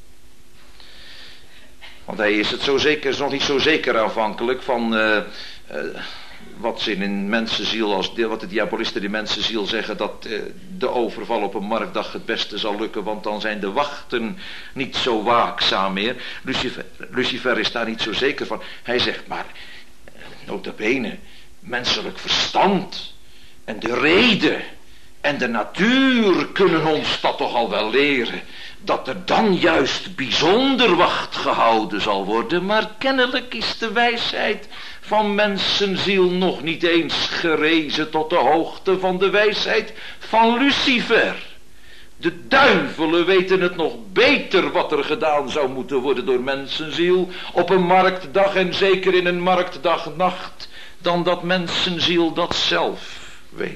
[SPEAKER 1] want hij is het zo zeker, is nog niet zo zeker afhankelijk van uh, uh, wat ze in mensenziel, als wat de diabolisten in mensenziel zeggen, dat uh, de overval op een marktdag het beste zal lukken, want dan zijn de wachten niet zo waakzaam meer. Lucifer, Lucifer is daar niet zo zeker van. Hij zegt maar, nota bene, menselijk verstand en de reden En de natuur kunnen ons dat toch al wel leren, dat er dan juist bijzonder wacht gehouden zal worden, maar kennelijk is de wijsheid van mensenziel nog niet eens gerezen tot de hoogte van de wijsheid van Lucifer. De duivelen weten het nog beter wat er gedaan zou moeten worden door mensenziel op een marktdag en zeker in een marktdagnacht, dan dat mensenziel dat zelf weet.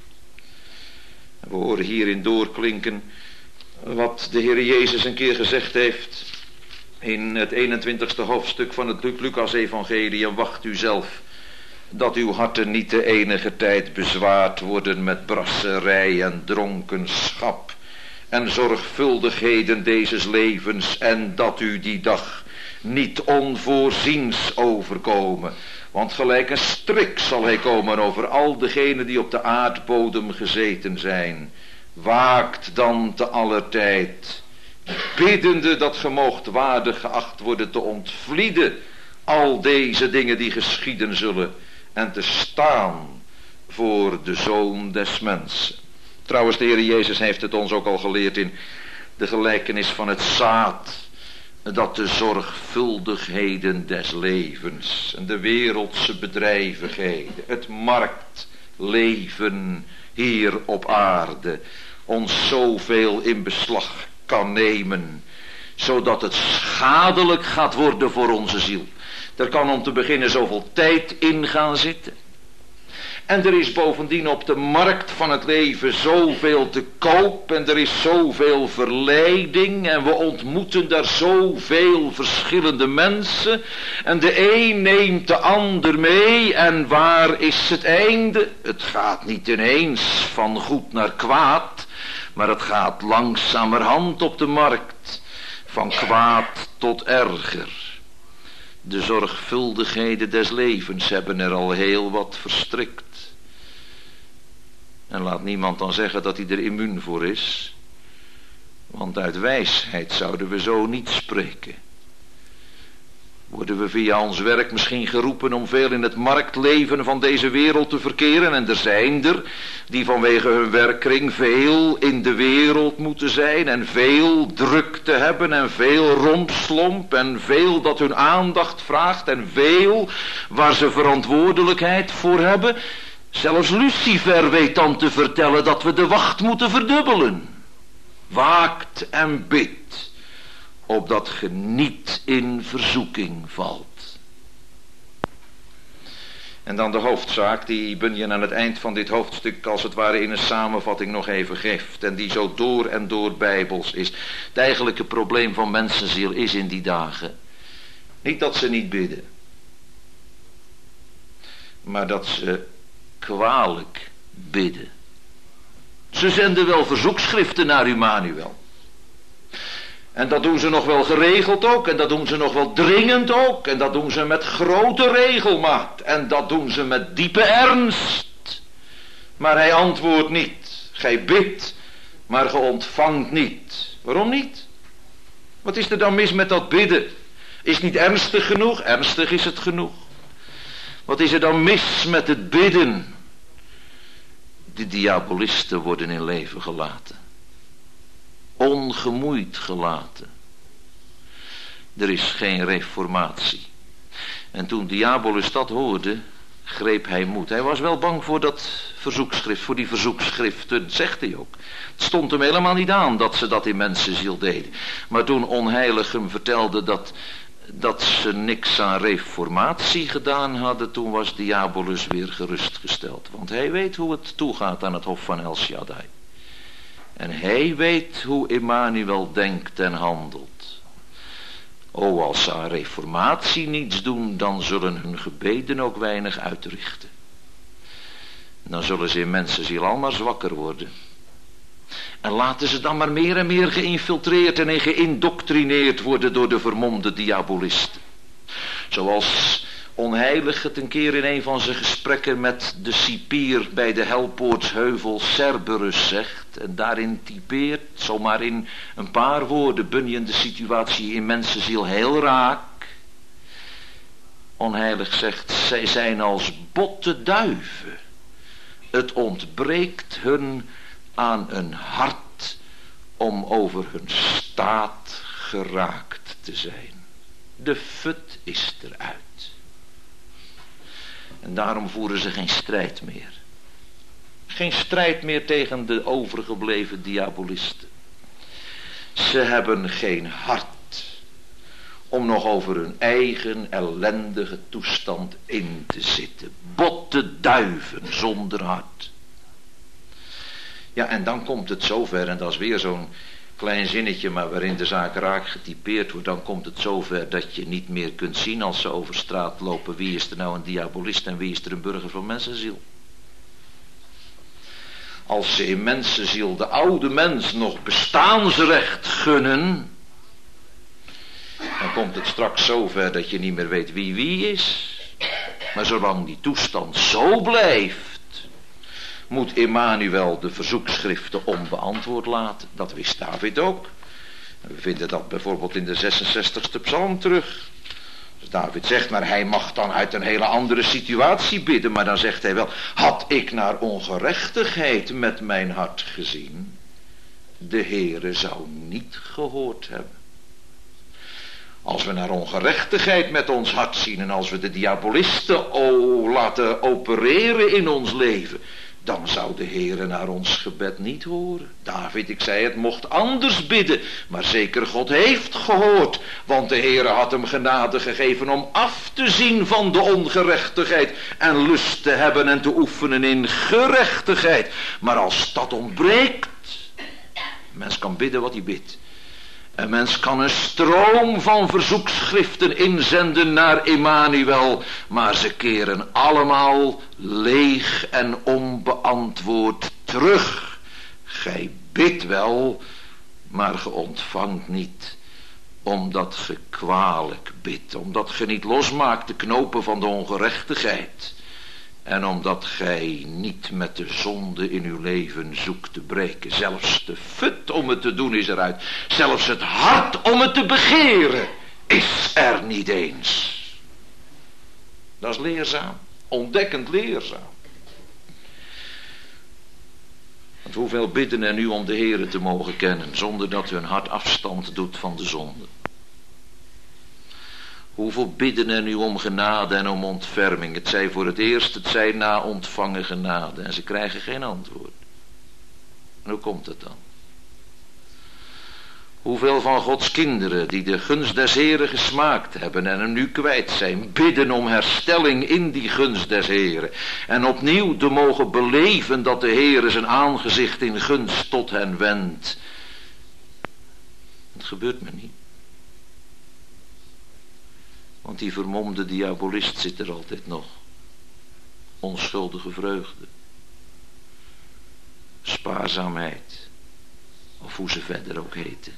[SPEAKER 1] We horen hierin doorklinken wat de Heer Jezus een keer gezegd heeft in het eenentwintigste hoofdstuk van het Lucas-evangelie. Wacht u zelf, dat uw harten niet de enige tijd bezwaard worden met brasserij en dronkenschap en zorgvuldigheden dezes levens, en dat u die dag niet onvoorziens overkomen. Want gelijk een strik zal hij komen over al degenen die op de aardbodem gezeten zijn. Waakt dan te aller tijd, biddende dat ge moogt waardig geacht worden te ontvlieden al deze dingen die geschieden zullen, en te staan voor de Zoon des Mensen. Trouwens, de Heer Jezus heeft het ons ook al geleerd in de gelijkenis van het zaad, dat de zorgvuldigheden des levens en de wereldse bedrijvigheden, het marktleven hier op aarde, ons zoveel in beslag kan nemen, zodat het schadelijk gaat worden voor onze ziel. Er kan om te beginnen zoveel tijd in gaan zitten. En er is bovendien op de markt van het leven zoveel te koop, en er is zoveel verleiding, en we ontmoeten daar zoveel verschillende mensen, en de een neemt de ander mee, en waar is het einde? Het gaat niet ineens van goed naar kwaad, maar het gaat langzamerhand op de markt, van kwaad tot erger. De zorgvuldigheden des levens hebben er al heel wat verstrikt. En laat niemand dan zeggen dat hij er immuun voor is. Want uit wijsheid zouden we zo niet spreken. Worden we via ons werk misschien geroepen om veel in het marktleven van deze wereld te verkeren. En er zijn er die vanwege hun werkkring veel in de wereld moeten zijn. En veel druk te hebben en veel rompslomp. En veel dat hun aandacht vraagt. En veel waar ze verantwoordelijkheid voor hebben. Zelfs Lucifer weet dan te vertellen dat we de wacht moeten verdubbelen. Waakt en bidt, opdat ge niet in verzoeking valt. En dan de hoofdzaak die Bunyan aan het eind van dit hoofdstuk als het ware in een samenvatting nog even geeft. En die zo door en door bijbels is. Het eigenlijke probleem van mensenziel is in die dagen niet dat ze niet bidden, maar dat ze kwalijk bidden. Ze zenden wel verzoekschriften naar Immanuel. En dat doen ze nog wel geregeld ook. En dat doen ze nog wel dringend ook. En dat doen ze met grote regelmaat. En dat doen ze met diepe ernst. Maar hij antwoordt niet. Gij bidt, maar ge ontvangt niet. Waarom niet? Wat is er dan mis met dat bidden? Is het niet ernstig genoeg? Ernstig is het genoeg. Wat is er dan mis met het bidden? De diabolisten worden in leven gelaten. Ongemoeid gelaten. Er is geen reformatie. En toen Diabolus dat hoorde, greep hij moed. Hij was wel bang voor dat verzoekschrift, voor die verzoekschriften, zegt hij ook. Het stond hem helemaal niet aan dat ze dat in mensenziel deden. Maar toen onheilig hem vertelde dat, dat ze niks aan reformatie gedaan hadden, toen was Diabolus weer gerustgesteld. Want hij weet hoe het toegaat aan het hof van El Shaddai. En hij weet hoe Immanuel denkt en handelt. O, als ze aan reformatie niets doen, dan zullen hun gebeden ook weinig uitrichten. Dan zullen ze in mensenziel al maar zwakker worden. En laten ze dan maar meer en meer geïnfiltreerd en geïndoctrineerd worden door de vermomde diabolisten. Zoals onheilig het een keer in een van zijn gesprekken met de cipier bij de Helpoortsheuvel Cerberus zegt. En daarin typeert, zomaar in een paar woorden, Bunyan de situatie in mensenziel heel raak. Onheilig zegt, zij zijn als botte duiven. Het ontbreekt hun aan een hart om over hun staat geraakt te zijn. De fut is eruit. En daarom voeren ze geen strijd meer. Geen strijd meer tegen de overgebleven diabolisten. Ze hebben geen hart om nog over hun eigen ellendige toestand in te zitten. Botte duiven zonder hart. Ja, en dan komt het zover, en dat is weer zo'n klein zinnetje, maar waarin de zaak raak getypeerd wordt. Dan komt het zover dat je niet meer kunt zien als ze over straat lopen. Wie is er nou een diabolist en wie is er een burger van mensenziel? Als ze in mensenziel de oude mens nog bestaansrecht gunnen, dan komt het straks zover dat je niet meer weet wie wie is. Maar zolang die toestand zo blijft, moet Emmanuel de verzoekschriften onbeantwoord laten. Dat wist David ook. We vinden dat bijvoorbeeld in de zesenzestigste psalm terug. Dus David zegt, maar hij mag dan uit een hele andere situatie bidden. Maar dan zegt hij wel, had ik naar ongerechtigheid met mijn hart gezien, de Heere zou niet gehoord hebben. Als we naar ongerechtigheid met ons hart zien en als we de diabolisten oh, laten opereren in ons leven, dan zou de Heere naar ons gebed niet horen. David, ik zei het, mocht anders bidden, maar zeker God heeft gehoord, want de Heere had hem genade gegeven om af te zien van de ongerechtigheid en lust te hebben en te oefenen in gerechtigheid. Maar als dat ontbreekt, een mens kan bidden wat hij bidt. Een mens kan een stroom van verzoekschriften inzenden naar Emmanuel, maar ze keren allemaal leeg en onbeantwoord terug. Gij bidt wel, maar ge ontvangt niet, omdat ge kwalijk bidt, omdat ge niet losmaakt de knopen van de ongerechtigheid. En omdat gij niet met de zonde in uw leven zoekt te breken. Zelfs de fut om het te doen is eruit. Zelfs het hart om het te begeren is er niet eens. Dat is leerzaam. Ontdekkend leerzaam. Want hoeveel bidden er nu om de Heere te mogen kennen, zonder dat hun hart afstand doet van de zonde. Hoeveel bidden er nu om genade en om ontferming. Het zij voor het eerst, het zij na ontvangen genade. En ze krijgen geen antwoord. En hoe komt het dan? Hoeveel van Gods kinderen die de gunst des Heren gesmaakt hebben en hem nu kwijt zijn, bidden om herstelling in die gunst des Heren. En opnieuw te mogen beleven dat de Heere zijn aangezicht in gunst tot hen wendt. Het gebeurt me niet. Want die vermomde diabolist zit er altijd nog. Onschuldige vreugde. Spaarzaamheid. Of hoe ze verder ook heten.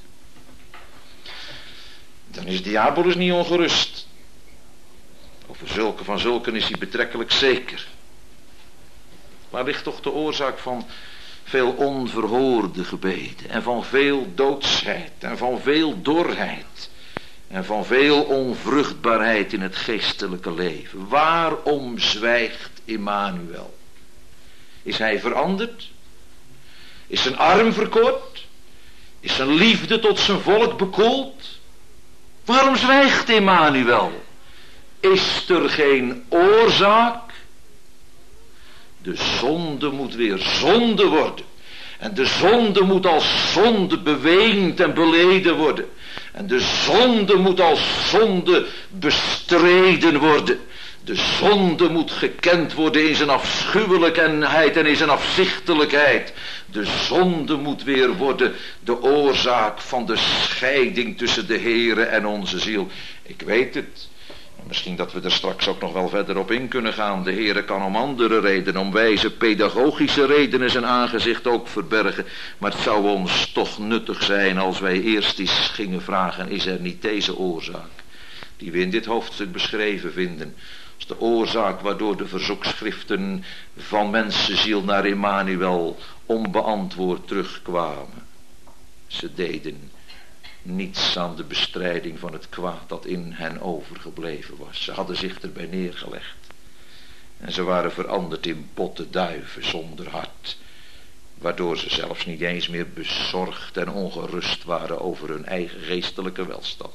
[SPEAKER 1] Dan is diabolus niet ongerust. Over zulke van zulken is hij betrekkelijk zeker. Waar ligt toch de oorzaak van veel onverhoorde gebeden. En van veel doodsheid. En van veel dorheid. En van veel onvruchtbaarheid in het geestelijke leven. Waarom zwijgt Emmanuel? Is hij veranderd? Is zijn arm verkort? Is zijn liefde tot zijn volk bekoeld? Waarom zwijgt Emmanuel? Is er geen oorzaak? De zonde moet weer zonde worden. En de zonde moet als zonde beweend en beleden worden. En de zonde moet als zonde bestreden worden. De zonde moet gekend worden in zijn afschuwelijkheid en in zijn afzichtelijkheid. De zonde moet weer worden de oorzaak van de scheiding tussen de Heere en onze ziel. Ik weet het. Misschien dat we er straks ook nog wel verder op in kunnen gaan. De Heere kan om andere redenen, om wijze pedagogische redenen zijn aangezicht ook verbergen. Maar het zou ons toch nuttig zijn als wij eerst eens gingen vragen, is er niet deze oorzaak die we in dit hoofdstuk beschreven vinden, als de oorzaak waardoor de verzoekschriften van mensenziel naar Emmanuel onbeantwoord terugkwamen. Ze deden niets aan de bestrijding van het kwaad dat in hen overgebleven was. Ze hadden zich erbij neergelegd. En ze waren veranderd in botte duiven zonder hart. waardoor ze zelfs niet eens meer bezorgd en ongerust waren over hun eigen geestelijke welstand.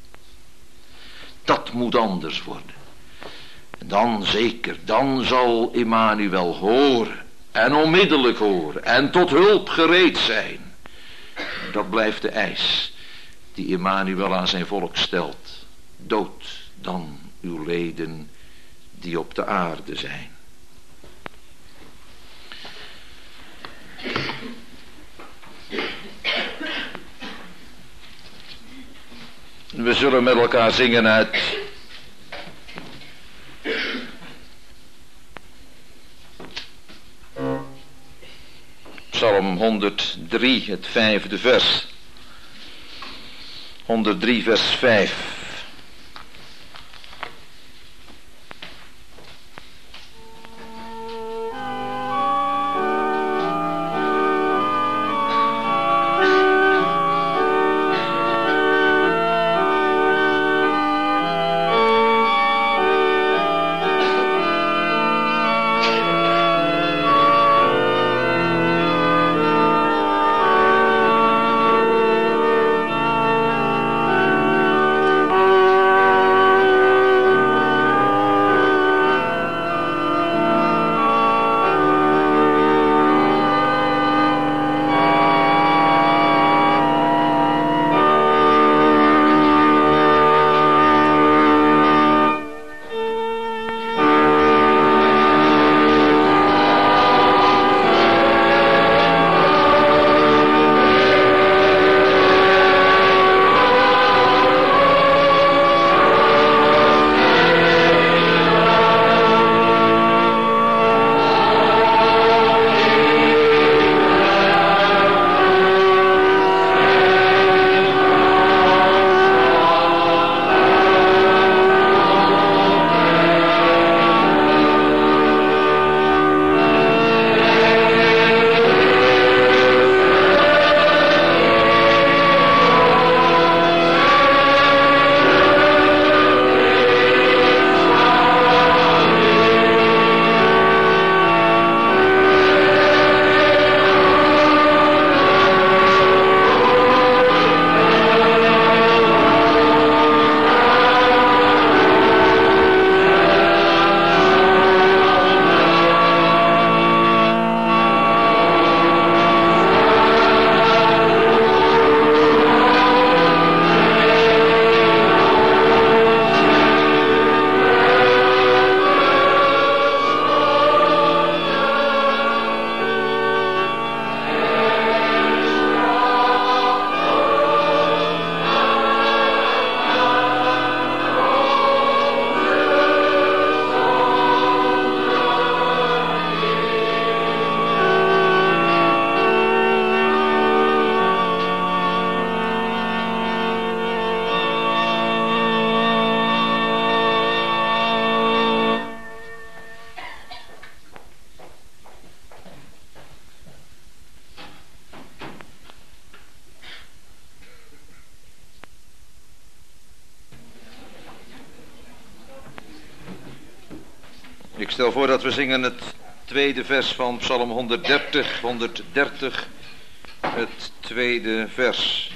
[SPEAKER 1] Dat moet anders worden. En dan zeker, dan zal Immanuel horen en onmiddellijk horen en tot hulp gereed zijn. Dat blijft de eis die Immanuel aan zijn volk stelt. Dood dan uw leden die op de aarde zijn. We zullen met elkaar zingen uit Psalm honderddrie, het vijfde vers. honderddrie vers vijf. Ik stel voor dat we zingen het tweede vers van Psalm honderddertig, honderddertig, het tweede vers.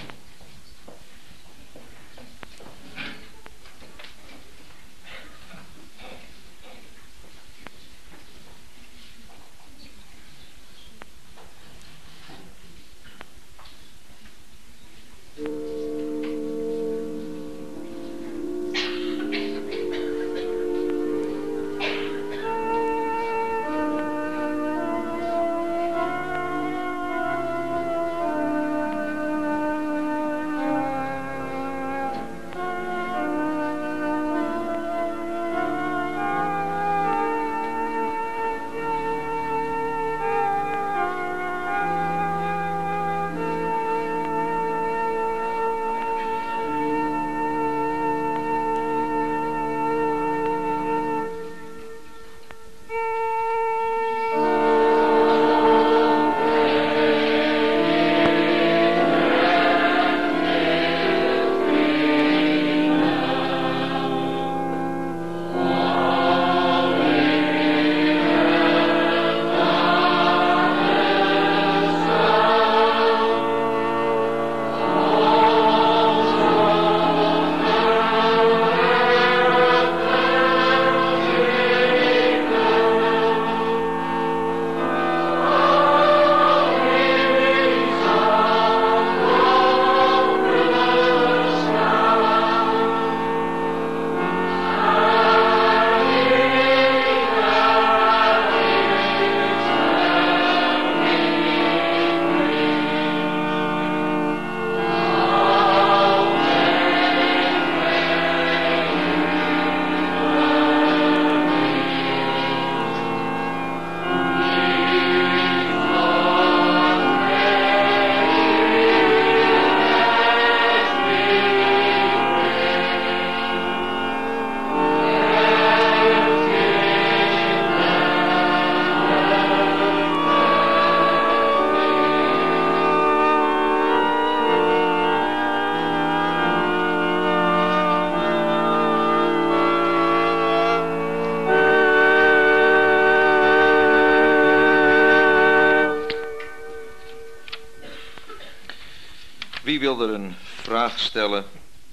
[SPEAKER 1] vraag stellen.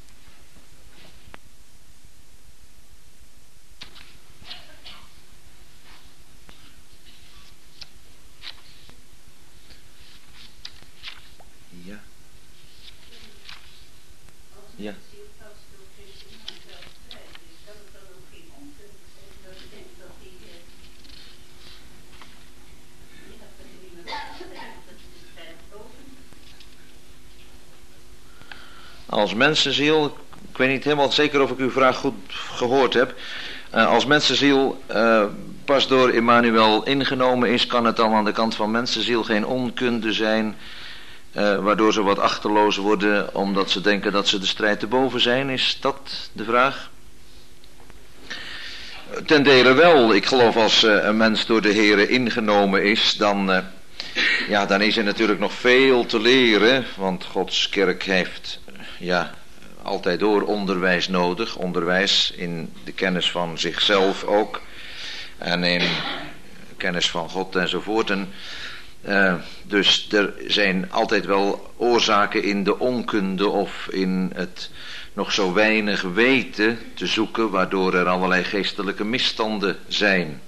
[SPEAKER 1] Ja. Ja. Als mensenziel, ik weet niet helemaal zeker of ik uw vraag goed gehoord heb. Uh, als mensenziel uh, pas door Immanuel ingenomen is, kan het dan aan de kant van mensenziel geen onkunde zijn, uh, waardoor ze wat achterloos worden omdat ze denken dat ze de strijd te boven zijn? Is dat de vraag? Ten dele wel. Ik geloof als uh, een mens door de Here ingenomen is, dan, uh, ja, dan is er natuurlijk nog veel te leren, want Gods kerk heeft ja, altijd door onderwijs nodig. Onderwijs in de kennis van zichzelf ook. En in kennis van God enzovoort. En, uh, dus er zijn altijd wel oorzaken in de onkunde of in het nog zo weinig weten te zoeken, waardoor er allerlei geestelijke misstanden zijn.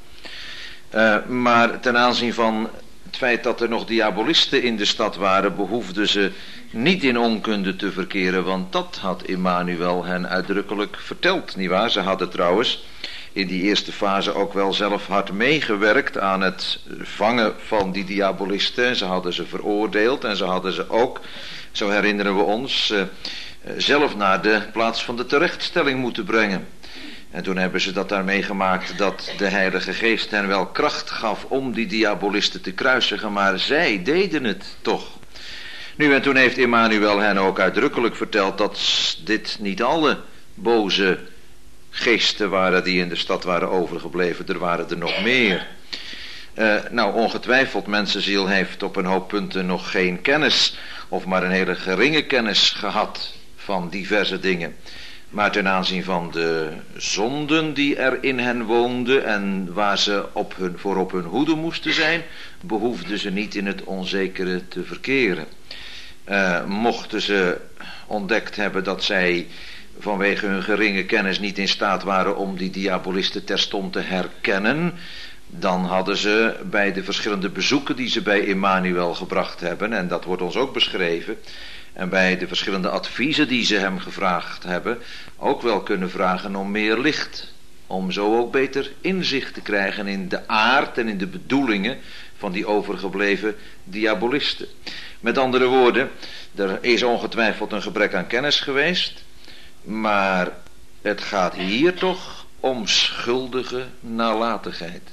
[SPEAKER 1] Uh, maar ten aanzien van het feit dat er nog diabolisten in de stad waren, behoefden ze niet in onkunde te verkeren, want dat had Immanuel hen uitdrukkelijk verteld, nietwaar? Ze hadden trouwens in die eerste fase ook wel zelf hard meegewerkt aan het vangen van die diabolisten. Ze hadden ze veroordeeld en ze hadden ze ook, zo herinneren we ons, uh, zelf naar de plaats van de terechtstelling moeten brengen. En toen hebben ze dat daar meegemaakt dat de Heilige Geest hen wel kracht gaf om die diabolisten te kruisigen, maar zij deden het toch. Nu en toen heeft Immanuel hen ook uitdrukkelijk verteld dat dit niet alle boze geesten waren die in de stad waren overgebleven. Er waren er nog meer. Uh, nou, ongetwijfeld, mensenziel heeft op een hoop punten nog geen kennis, of maar een hele geringe kennis gehad van diverse dingen. Maar ten aanzien van de zonden die er in hen woonden en waar ze op hun, voor op hun hoede moesten zijn, behoefden ze niet in het onzekere te verkeren. Uh, mochten ze ontdekt hebben dat zij vanwege hun geringe kennis niet in staat waren om die diabolisten terstond te herkennen, dan hadden ze bij de verschillende bezoeken die ze bij Immanuel gebracht hebben, en dat wordt ons ook beschreven, en bij de verschillende adviezen die ze hem gevraagd hebben, ook wel kunnen vragen om meer licht. Om zo ook beter inzicht te krijgen in de aard en in de bedoelingen van die overgebleven diabolisten. Met andere woorden, er is ongetwijfeld een gebrek aan kennis geweest, maar het gaat hier toch om schuldige nalatigheid.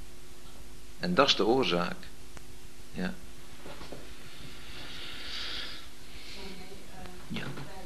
[SPEAKER 1] En dat is de oorzaak. Ja. Ja.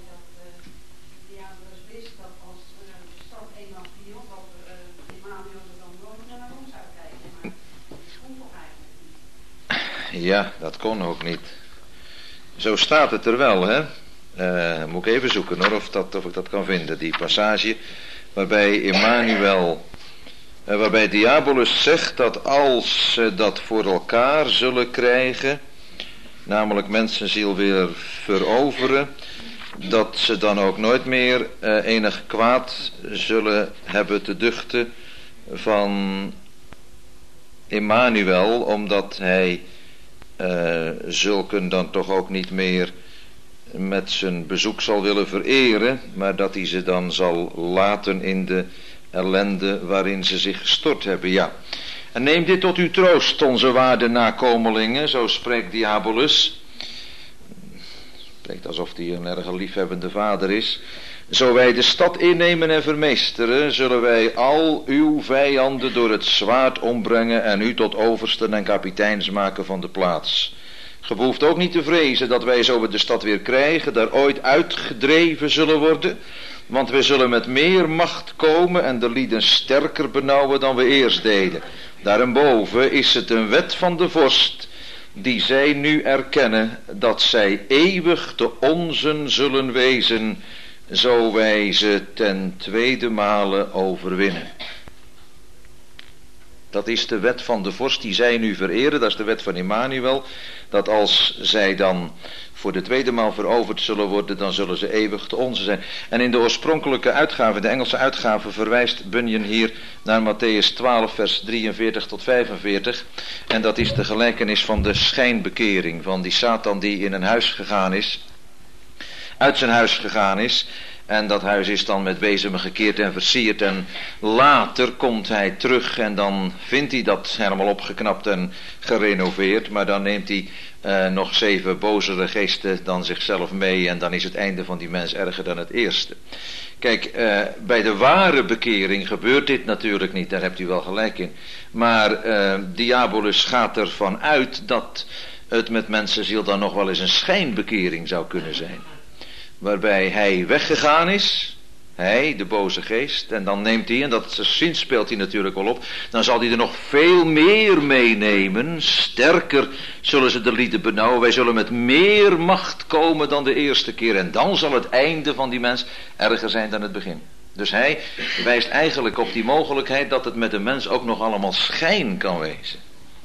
[SPEAKER 1] Ja, dat kon ook niet. Zo staat het er wel, hè. Uh, moet ik even zoeken hoor, of, dat, of ik dat kan vinden. Die passage waarbij Immanuel, uh, waarbij Diabolus zegt dat als ze dat voor elkaar zullen krijgen, namelijk mensenziel weer veroveren, dat ze dan ook nooit meer uh, enig kwaad zullen hebben te duchten van Immanuel, omdat hij uh, zulken dan toch ook niet meer met zijn bezoek zal willen vereren, maar dat hij ze dan zal laten in de ellende waarin ze zich gestort hebben. Ja. En neem dit tot uw troost, onze waarde nakomelingen, zo spreekt Diabolus. Spreekt alsof hij een erg liefhebbende vader is. Zo wij de stad innemen en vermeesteren, zullen wij al uw vijanden door het zwaard ombrengen en u tot oversten en kapiteins maken van de plaats. Ge behoeft ook niet te vrezen dat wij, zo we de stad weer krijgen, daar ooit uitgedreven zullen worden, want wij zullen met meer macht komen en de lieden sterker benauwen dan we eerst deden. Daarenboven is het een wet van de vorst, die zij nu erkennen, dat zij eeuwig de onzen zullen wezen, zo wij ze ten tweede male overwinnen. Dat is de wet van de vorst die zij nu vereren. Dat is de wet van Immanuel. Dat als zij dan voor de tweede maal veroverd zullen worden, dan zullen ze eeuwig de onze zijn. En in de oorspronkelijke uitgave, de Engelse uitgave, verwijst Bunyan hier naar Matthäus twaalf vers drieënveertig tot vijfenveertig. En dat is de gelijkenis van de schijnbekering, van die Satan die in een huis gegaan is, uit zijn huis gegaan is. En dat huis is dan met wezemen gekeerd en versierd. En later komt hij terug en dan vindt hij dat helemaal opgeknapt en gerenoveerd. Maar dan neemt hij uh, nog zeven bozere geesten dan zichzelf mee. En dan is het einde van die mens erger dan het eerste. Kijk, uh, bij de ware bekering gebeurt dit natuurlijk niet. Daar hebt u wel gelijk in. Maar uh, Diabolus gaat ervan uit dat het met mensenziel dan nog wel eens een schijnbekering zou kunnen zijn. Waarbij hij weggegaan is, hij, de boze geest, en dan neemt hij, en dat zin speelt hij natuurlijk wel op, dan zal hij er nog veel meer meenemen, sterker zullen ze de lieden benauwen, wij zullen met meer macht komen dan de eerste keer, en dan zal het einde van die mens erger zijn dan het begin. Dus hij wijst eigenlijk op die mogelijkheid dat het met de mens ook nog allemaal schijn kan wezen.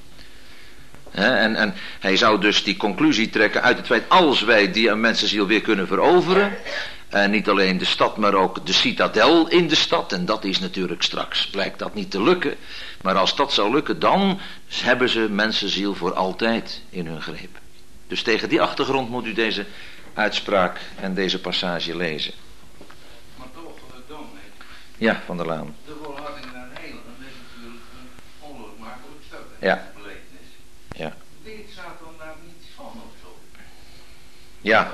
[SPEAKER 1] He, en, en hij zou dus die conclusie trekken uit het feit, als wij die mensenziel weer kunnen veroveren, en niet alleen de stad, maar ook de citadel in de stad, en dat is natuurlijk straks, blijkt dat niet te lukken, maar als dat zou lukken, dan hebben ze mensenziel voor altijd in hun greep. Dus tegen die achtergrond moet u deze uitspraak en deze passage lezen.
[SPEAKER 2] Maar toch, uh, dominee.
[SPEAKER 1] Ja, Van der Laan.
[SPEAKER 2] De volharding naar de heiligen is natuurlijk een onlosmakelijk stuk.
[SPEAKER 1] Ja. Ja.
[SPEAKER 2] Weet Satan daar niets van of zo?
[SPEAKER 1] Ja.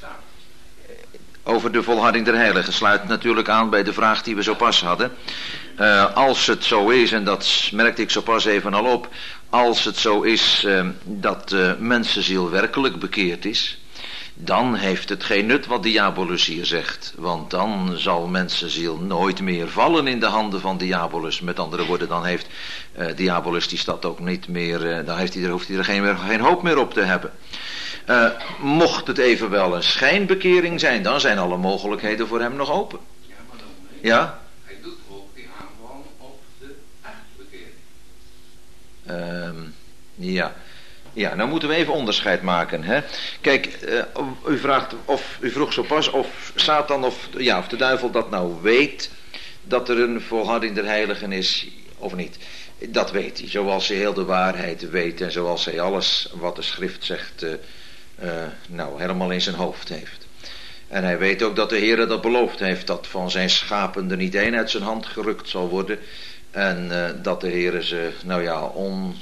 [SPEAKER 1] Over de volharding der heiligen sluit natuurlijk aan bij de vraag die we zo pas hadden. Uh, als het zo is, en dat merkte ik zo pas even al op, als het zo is uh, dat de mensenziel werkelijk bekeerd is, dan heeft het geen nut wat Diabolus hier zegt. Want dan zal mensenziel nooit meer vallen in de handen van Diabolus. Met andere woorden, dan heeft uh, Diabolus die stad ook niet meer, uh, dan heeft hij er, hoeft hij er geen, geen hoop meer op te hebben. Uh, mocht het evenwel een schijnbekering zijn, dan zijn alle mogelijkheden voor hem nog open.
[SPEAKER 2] Ja, maar dan nee.
[SPEAKER 1] Ja?
[SPEAKER 2] Hij doet ook die aanval op de echte bekering.
[SPEAKER 1] Uh, ja. Ja, nou moeten we even onderscheid maken. Hè? Kijk, uh, u, vraagt of, u vroeg zo pas of Satan of, ja, of de duivel dat nou weet, dat er een volharding der heiligen is of niet. Dat weet hij, zoals hij heel de waarheid weet en zoals hij alles wat de schrift zegt, uh, uh, nou helemaal in zijn hoofd heeft. En hij weet ook dat de Heere dat beloofd heeft, dat van zijn schapen er niet één uit zijn hand gerukt zal worden. En uh, dat de Heere ze, nou ja, on...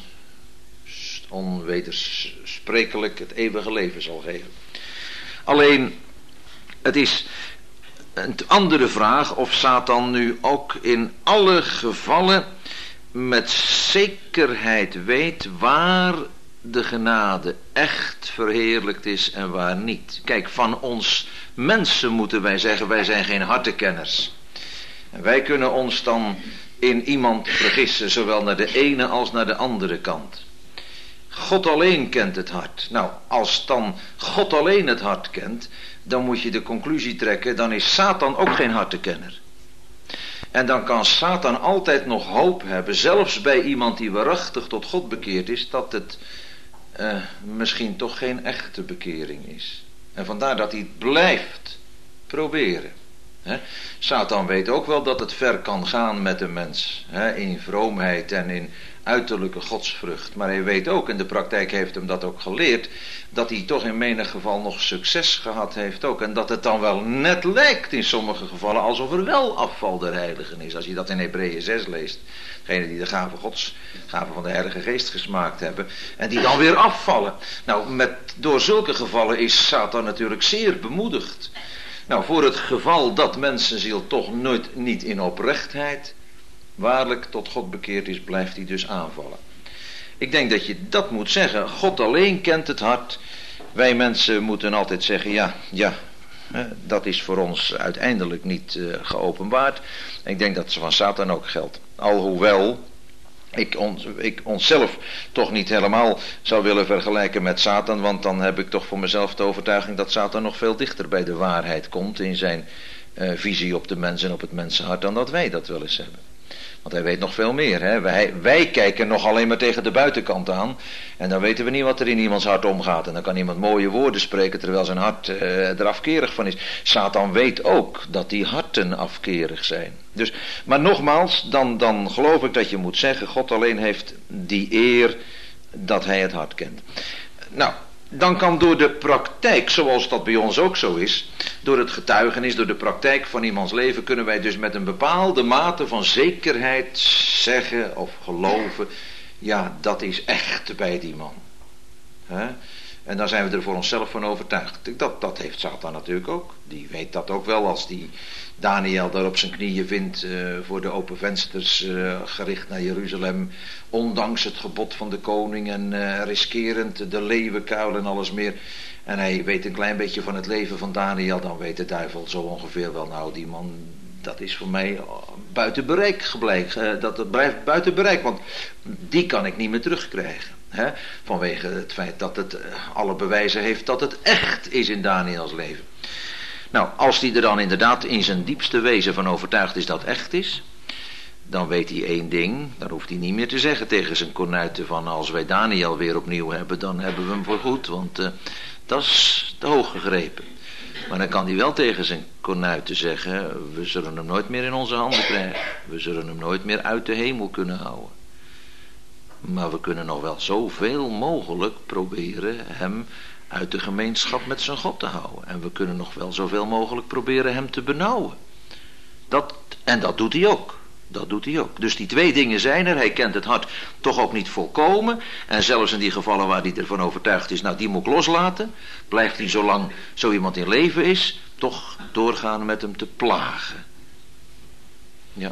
[SPEAKER 1] onwedersprekelijk het eeuwige leven zal geven. Alleen, het is een andere vraag of Satan nu ook in alle gevallen met zekerheid weet waar de genade echt verheerlijkt is en waar niet. Kijk, van ons mensen moeten wij zeggen, wij zijn geen hartekenners. En wij kunnen ons dan in iemand vergissen, zowel naar de ene als naar de andere kant. God alleen kent het hart. Nou, als dan God alleen het hart kent, dan moet je de conclusie trekken, dan is Satan ook geen hartenkenner. En dan kan Satan altijd nog hoop hebben, zelfs bij iemand die waarachtig tot God bekeerd is, dat het uh, misschien toch geen echte bekering is. En vandaar dat hij het blijft proberen. He? Satan weet ook wel dat het ver kan gaan met de mens, he? In vroomheid en in uiterlijke godsvrucht. Maar hij weet ook, en de praktijk heeft hem dat ook geleerd, dat hij toch in menig geval nog succes gehad heeft ook. En dat het dan wel net lijkt in sommige gevallen alsof er wel afval der heiligen is. Als je dat in Hebreeën zes leest. Degenen die de gave gods, gave van de Heilige Geest gesmaakt hebben. En die dan weer afvallen. Nou, met, door zulke gevallen is Satan natuurlijk zeer bemoedigd. Nou, voor het geval dat mensenziel toch nooit niet in oprechtheid waarlijk tot God bekeerd is, blijft hij dus aanvallen. Ik denk dat je dat moet zeggen. God alleen kent het hart. Wij mensen moeten altijd zeggen, ja, ja, dat is voor ons uiteindelijk niet uh, geopenbaard. Ik denk dat het van Satan ook geldt. Alhoewel ik, ons, ik onszelf toch niet helemaal zou willen vergelijken met Satan, want dan heb ik toch voor mezelf de overtuiging dat Satan nog veel dichter bij de waarheid komt in zijn uh, visie op de mens en op het mensenhart dan dat wij dat wel eens hebben. Want hij weet nog veel meer. Hè? Wij, wij kijken nog alleen maar tegen de buitenkant aan. En dan weten we niet wat er in iemands hart omgaat. En dan kan iemand mooie woorden spreken terwijl zijn hart uh, er afkerig van is. Satan weet ook dat die harten afkerig zijn. Dus, maar nogmaals, dan, dan geloof ik dat je moet zeggen, God alleen heeft die eer dat hij het hart kent. Nou, dan kan door de praktijk, zoals dat bij ons ook zo is, door het getuigenis, door de praktijk van iemands leven, kunnen wij dus met een bepaalde mate van zekerheid zeggen of geloven, ja, dat is echt bij die man. He? En daar zijn we er voor onszelf van overtuigd. Dat, dat heeft Satan natuurlijk ook. Die weet dat ook wel als die Daniel daar op zijn knieën vindt uh, voor de open vensters uh, gericht naar Jeruzalem. Ondanks het gebod van de koning en uh, riskerend de leeuwenkuil en alles meer. En hij weet een klein beetje van het leven van Daniel. Dan weet de duivel zo ongeveer wel, nou die man, dat is voor mij buiten bereik gebleven. Uh, dat blijft buiten bereik, want die kan ik niet meer terugkrijgen. He, vanwege het feit dat het uh, alle bewijzen heeft dat het echt is in Daniels leven. Nou, als hij er dan inderdaad in zijn diepste wezen van overtuigd is dat het echt is, dan weet hij één ding, dan hoeft hij niet meer te zeggen tegen zijn kornuiten van als wij Daniel weer opnieuw hebben, dan hebben we hem voor goed, want uh, dat is te hoog gegrepen. Maar dan kan hij wel tegen zijn kornuiten zeggen, we zullen hem nooit meer in onze handen krijgen, we zullen hem nooit meer uit de hemel kunnen houden. Maar we kunnen nog wel zoveel mogelijk proberen hem uit de gemeenschap met zijn God te houden. En we kunnen nog wel zoveel mogelijk proberen hem te benauwen. Dat, en dat doet hij ook. Dat doet hij ook. Dus die twee dingen zijn er. Hij kent het hart toch ook niet volkomen. En zelfs in die gevallen waar hij ervan overtuigd is, nou die moet ik loslaten. Blijft hij zolang zo iemand in leven is, toch doorgaan met hem te plagen. Ja.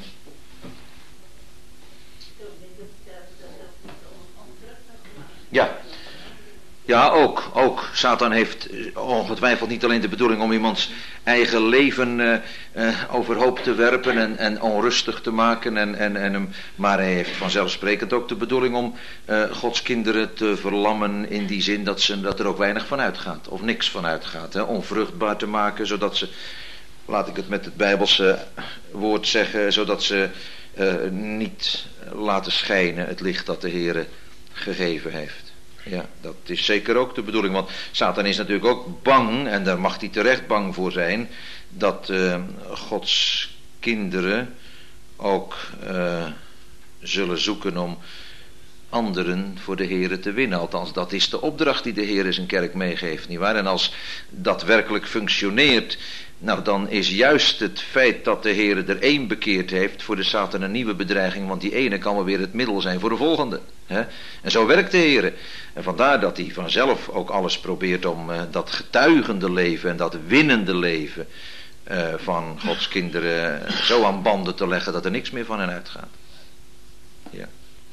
[SPEAKER 1] Ja, ja ook, ook. Satan heeft ongetwijfeld niet alleen de bedoeling om iemands eigen leven uh, uh, overhoop te werpen en, en onrustig te maken, en, en, en hem, maar hij heeft vanzelfsprekend ook de bedoeling om uh, Gods kinderen te verlammen in die zin dat, ze, dat er ook weinig van uitgaat, of niks van uitgaat, hè, onvruchtbaar te maken, zodat ze, laat ik het met het Bijbelse woord zeggen, zodat ze uh, niet laten schijnen het licht dat de Heere gegeven heeft. Ja, dat is zeker ook de bedoeling, want Satan is natuurlijk ook bang, en daar mag hij terecht bang voor zijn, dat uh, Gods kinderen ook uh, zullen zoeken om anderen voor de Heere te winnen. Althans, dat is de opdracht die de Heere zijn kerk meegeeft, nietwaar? En als dat werkelijk functioneert, nou dan is juist het feit dat de Heere er één bekeerd heeft voor de Satan een nieuwe bedreiging, want die ene kan wel weer het middel zijn voor de volgende. Hè? En zo werkt de Heere. En vandaar dat hij vanzelf ook alles probeert om uh, dat getuigende leven en dat winnende leven uh, van Gods kinderen uh, zo aan banden te leggen dat er niks meer van hen uitgaat. Ja.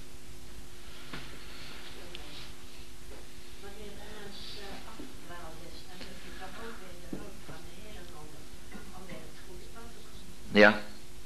[SPEAKER 1] Ja.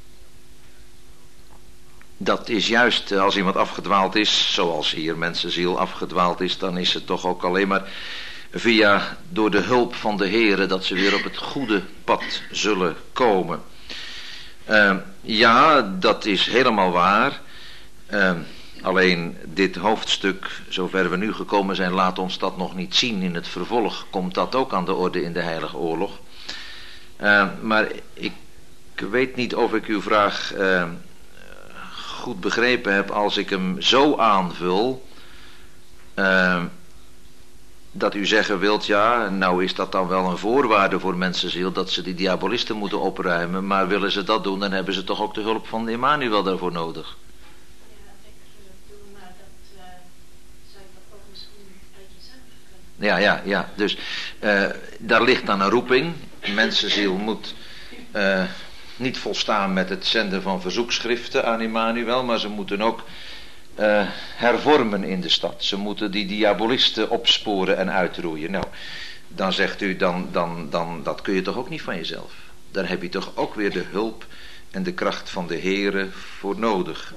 [SPEAKER 1] Dat is juist, als iemand afgedwaald is, zoals hier mensenziel afgedwaald is, dan is het toch ook alleen maar via, door de hulp van de Heere, dat ze weer op het goede pad zullen komen. Uh, ja, dat is helemaal waar. Uh, alleen dit hoofdstuk, zover we nu gekomen zijn, laat ons dat nog niet zien. In het vervolg komt dat ook aan de orde in de Heilige Oorlog. Uh, maar ik Ik weet niet of ik uw vraag uh, goed begrepen heb als ik hem zo aanvul, uh, dat u zeggen wilt, ja, nou is dat dan wel een voorwaarde voor mensenziel, dat ze die diabolisten moeten opruimen, maar willen ze dat doen, dan hebben ze toch ook de hulp van Emmanuel daarvoor nodig.
[SPEAKER 3] Ja, ik doe maar dat uh, zou ik dat ook misschien uit jezelf kunnen.
[SPEAKER 1] Ja, ja, ja, dus uh, daar ligt dan een roeping, mensenziel moet Uh, niet volstaan met het zenden van verzoekschriften aan Emmanuel, maar ze moeten ook uh, hervormen in de stad. Ze moeten die diabolisten opsporen en uitroeien. Nou, dan zegt u, dan, dan, dan, dat kun je toch ook niet van jezelf. Daar heb je toch ook weer de hulp en de kracht van de Heere voor nodig.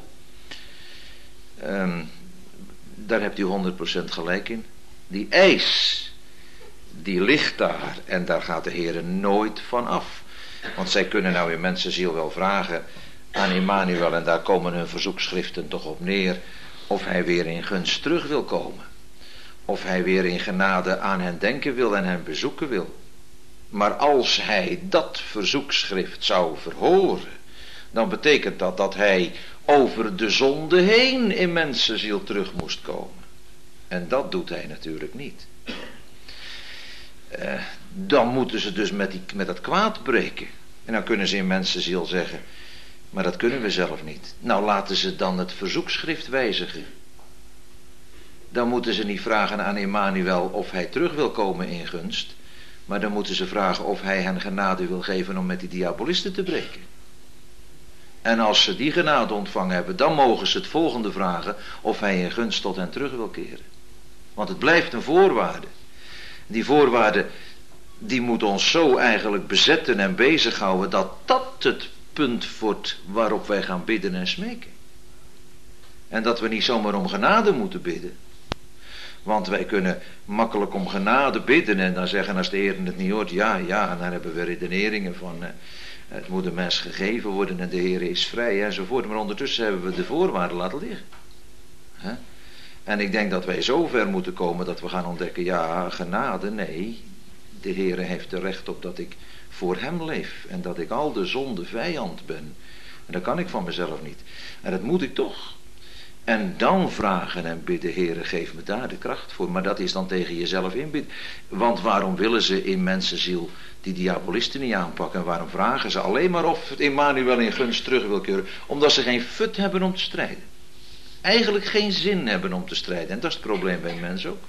[SPEAKER 1] Um, daar hebt u honderd procent gelijk in. Die eis, die ligt daar en daar gaat de Heere nooit van af. Want zij kunnen nou in mensenziel wel vragen,
[SPEAKER 4] aan Immanuel, en daar komen hun verzoekschriften toch op neer, of hij weer in gunst terug wil komen. Of hij weer in genade aan hen denken wil en hen bezoeken wil. Maar als hij dat verzoekschrift zou verhoren, dan betekent dat dat hij over de zonde heen in mensenziel terug moest komen. En dat doet hij natuurlijk niet. Uh, dan moeten ze dus met, die, met dat kwaad breken. En dan kunnen ze in mensenziel zeggen, maar dat kunnen we zelf niet. Nou, laten ze dan het verzoekschrift wijzigen. Dan moeten ze niet vragen aan Immanuel of hij terug wil komen in gunst, maar dan moeten ze vragen of hij hen genade wil geven om met die diabolisten te breken. En als ze die genade ontvangen hebben, dan mogen ze het volgende vragen, of hij in gunst tot hen terug wil keren. Want het blijft een voorwaarde. Die voorwaarde, die moet ons zo eigenlijk bezetten en bezighouden, dat dat het punt wordt waarop wij gaan bidden en smeken. En dat we niet zomaar om genade moeten bidden. Want wij kunnen makkelijk om genade bidden en dan zeggen, als de Heer het niet hoort, ja, ja, en dan hebben we redeneringen van, uh, het moet een mens gegeven worden en de Heer is vrij enzovoort. Maar ondertussen hebben we de voorwaarden laten liggen. Huh? En ik denk dat wij zo ver moeten komen dat we gaan ontdekken, ja, genade, nee, de Heer heeft er recht op dat ik voor hem leef en dat ik al de zonde vijand ben. En dat kan ik van mezelf niet. En dat moet ik toch. En dan vragen en bidden, Heere, geef me daar de kracht voor. Maar dat is dan tegen jezelf inbidden. Want waarom willen ze in mensenziel die diabolisten niet aanpakken? En waarom vragen ze alleen maar of het Immanuel in gunst terug wil keuren? Omdat ze geen fut hebben om te strijden. Eigenlijk geen zin hebben om te strijden. En dat is het probleem bij mensen ook.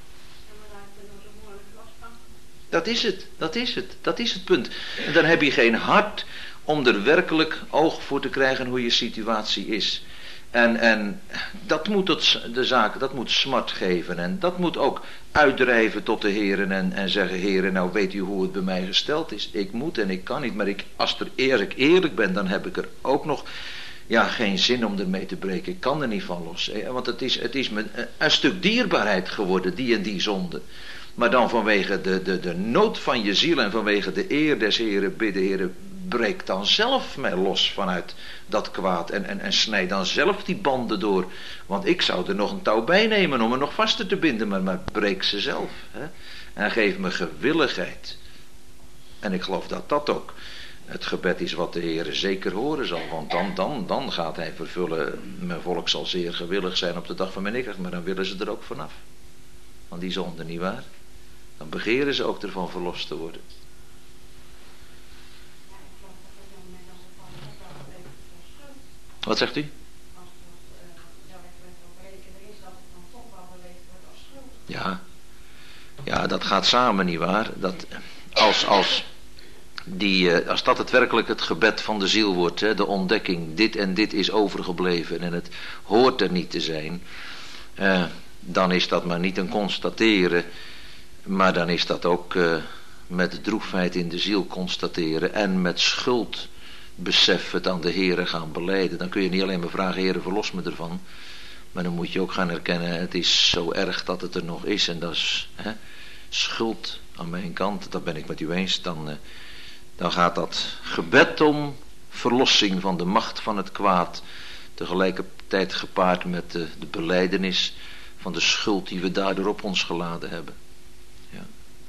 [SPEAKER 4] Dat is het, dat is het, dat is het punt. En dan heb je geen hart om er werkelijk oog voor te krijgen hoe je situatie is. En, en dat moet het, de zaak, dat moet smart geven. En dat moet ook uitdrijven tot de heren en, en zeggen, heren, nou weet u hoe het bij mij gesteld is. Ik moet en ik kan niet, maar ik, als, er, als ik eerlijk ben, dan heb ik er ook nog ja, geen zin om ermee te breken. Ik kan er niet van los. Want het is, het is me een stuk dierbaarheid geworden, die en die zonde. Maar dan vanwege de, de, de nood van je ziel en vanwege de eer des Heren bidden, Heren, breek dan zelf mij los vanuit dat kwaad en, en, en snijd dan zelf die banden door. Want ik zou er nog een touw bij nemen om me nog vaster te binden, maar, maar breek ze zelf. Hè? En geef me gewilligheid. En ik geloof dat dat ook het gebed is wat de Heer zeker horen zal. Want dan, dan, dan gaat hij vervullen, mijn volk zal zeer gewillig zijn op de dag van mijn ikkracht, maar dan willen ze er ook vanaf. Van die zonde, nietwaar? Dan begeren ze ook ervan verlost te worden. Wat zegt u? Ja, ja, dat gaat samen, nietwaar? Dat als, als, die, als dat het werkelijk het gebed van de ziel wordt, hè, de ontdekking, dit en dit is overgebleven en het hoort er niet te zijn, eh, dan is dat maar niet een constateren, maar dan is dat ook eh, met droefheid in de ziel constateren en met schuld besef het aan de Heere gaan belijden. Dan kun je niet alleen maar vragen, Heere, verlos me ervan. Maar dan moet je ook gaan erkennen, het is zo erg dat het er nog is. En dat is hè, schuld aan mijn kant. Dat ben ik met u eens. Dan, uh, dan gaat dat gebed om verlossing van de macht van het kwaad. Tegelijkertijd gepaard met de, de belijdenis van de schuld die we daardoor op ons geladen hebben. Ja.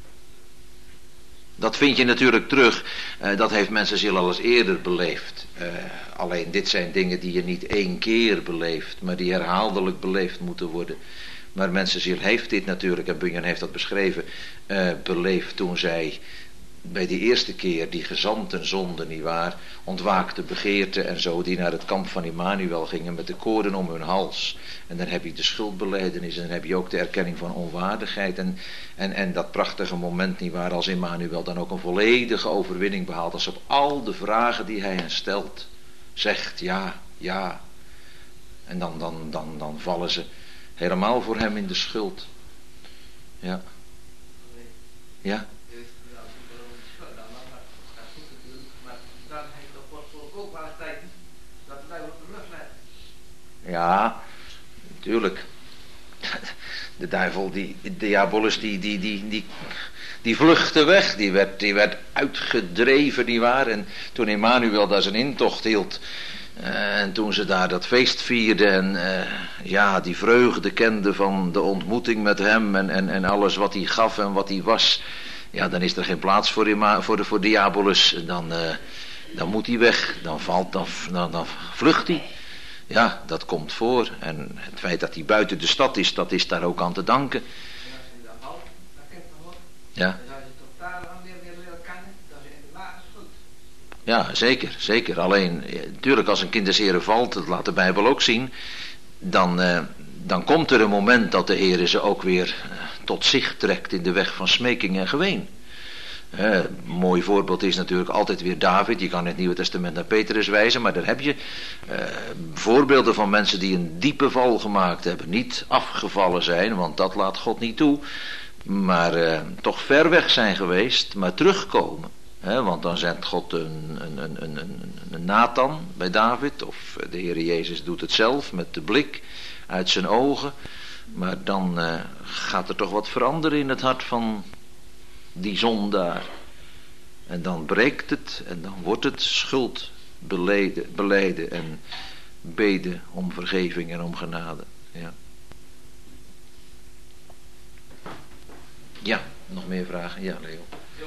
[SPEAKER 4] Dat vind je natuurlijk terug, uh, dat heeft mensenziel al eens eerder beleefd. Uh, alleen dit zijn dingen die je niet één keer beleeft, maar die herhaaldelijk beleefd moeten worden. Maar mensenziel heeft dit natuurlijk, en Bunyan heeft dat beschreven, uh, beleefd toen zij bij die eerste keer die gezanten zonde, nietwaar, ontwaakte begeerte en zo, die naar het kamp van Immanuel gingen met de koorden om hun hals. En dan heb je de schuldbelijdenis en dan heb je ook de erkenning van onwaardigheid en, en, en dat prachtige moment, nietwaar, als Immanuel dan ook een volledige overwinning behaalt, als op al de vragen die hij hen stelt, zegt ja, ja. En dan, dan, dan, dan vallen ze helemaal voor hem in de schuld. Ja. Ja. Ja, natuurlijk. De duivel, die, de diabolus, die, die, die, die, die vluchtte weg. Die werd, die werd uitgedreven, nietwaar. En toen Immanuel daar zijn intocht hield, Uh, en toen ze daar dat feest vierden en uh, ja, die vreugde kenden van de ontmoeting met hem en, en, en alles wat hij gaf en wat hij was. Ja, dan is er geen plaats voor, ima- voor, de, voor Diabolus. Dan, uh, dan moet hij weg, dan valt, dan, dan, dan vlucht hij. Ja, dat komt voor. En het feit dat hij buiten de stad is, dat is daar ook aan te danken. Ja. Ja, zeker, zeker. Alleen, natuurlijk als een kind des Heren valt, dat laat de Bijbel ook zien, dan, uh, dan komt er een moment dat de Heer ze ook weer uh, tot zich trekt in de weg van smeking en geween. Uh, een mooi voorbeeld is natuurlijk altijd weer David. Je kan in het Nieuwe Testament naar Petrus wijzen, maar daar heb je uh, voorbeelden van mensen die een diepe val gemaakt hebben. Niet afgevallen zijn, want dat laat God niet toe, maar uh, toch ver weg zijn geweest, maar terugkomen. He, want dan zendt God een, een, een, een, een, een Nathan bij David, of de Heere Jezus doet het zelf met de blik uit zijn ogen. Maar dan uh, gaat er toch wat veranderen in het hart van die zondaar. En dan breekt het en dan wordt het schuld beleden, belijden en beden om vergeving en om genade. Ja, ja nog meer vragen? Ja, Leo.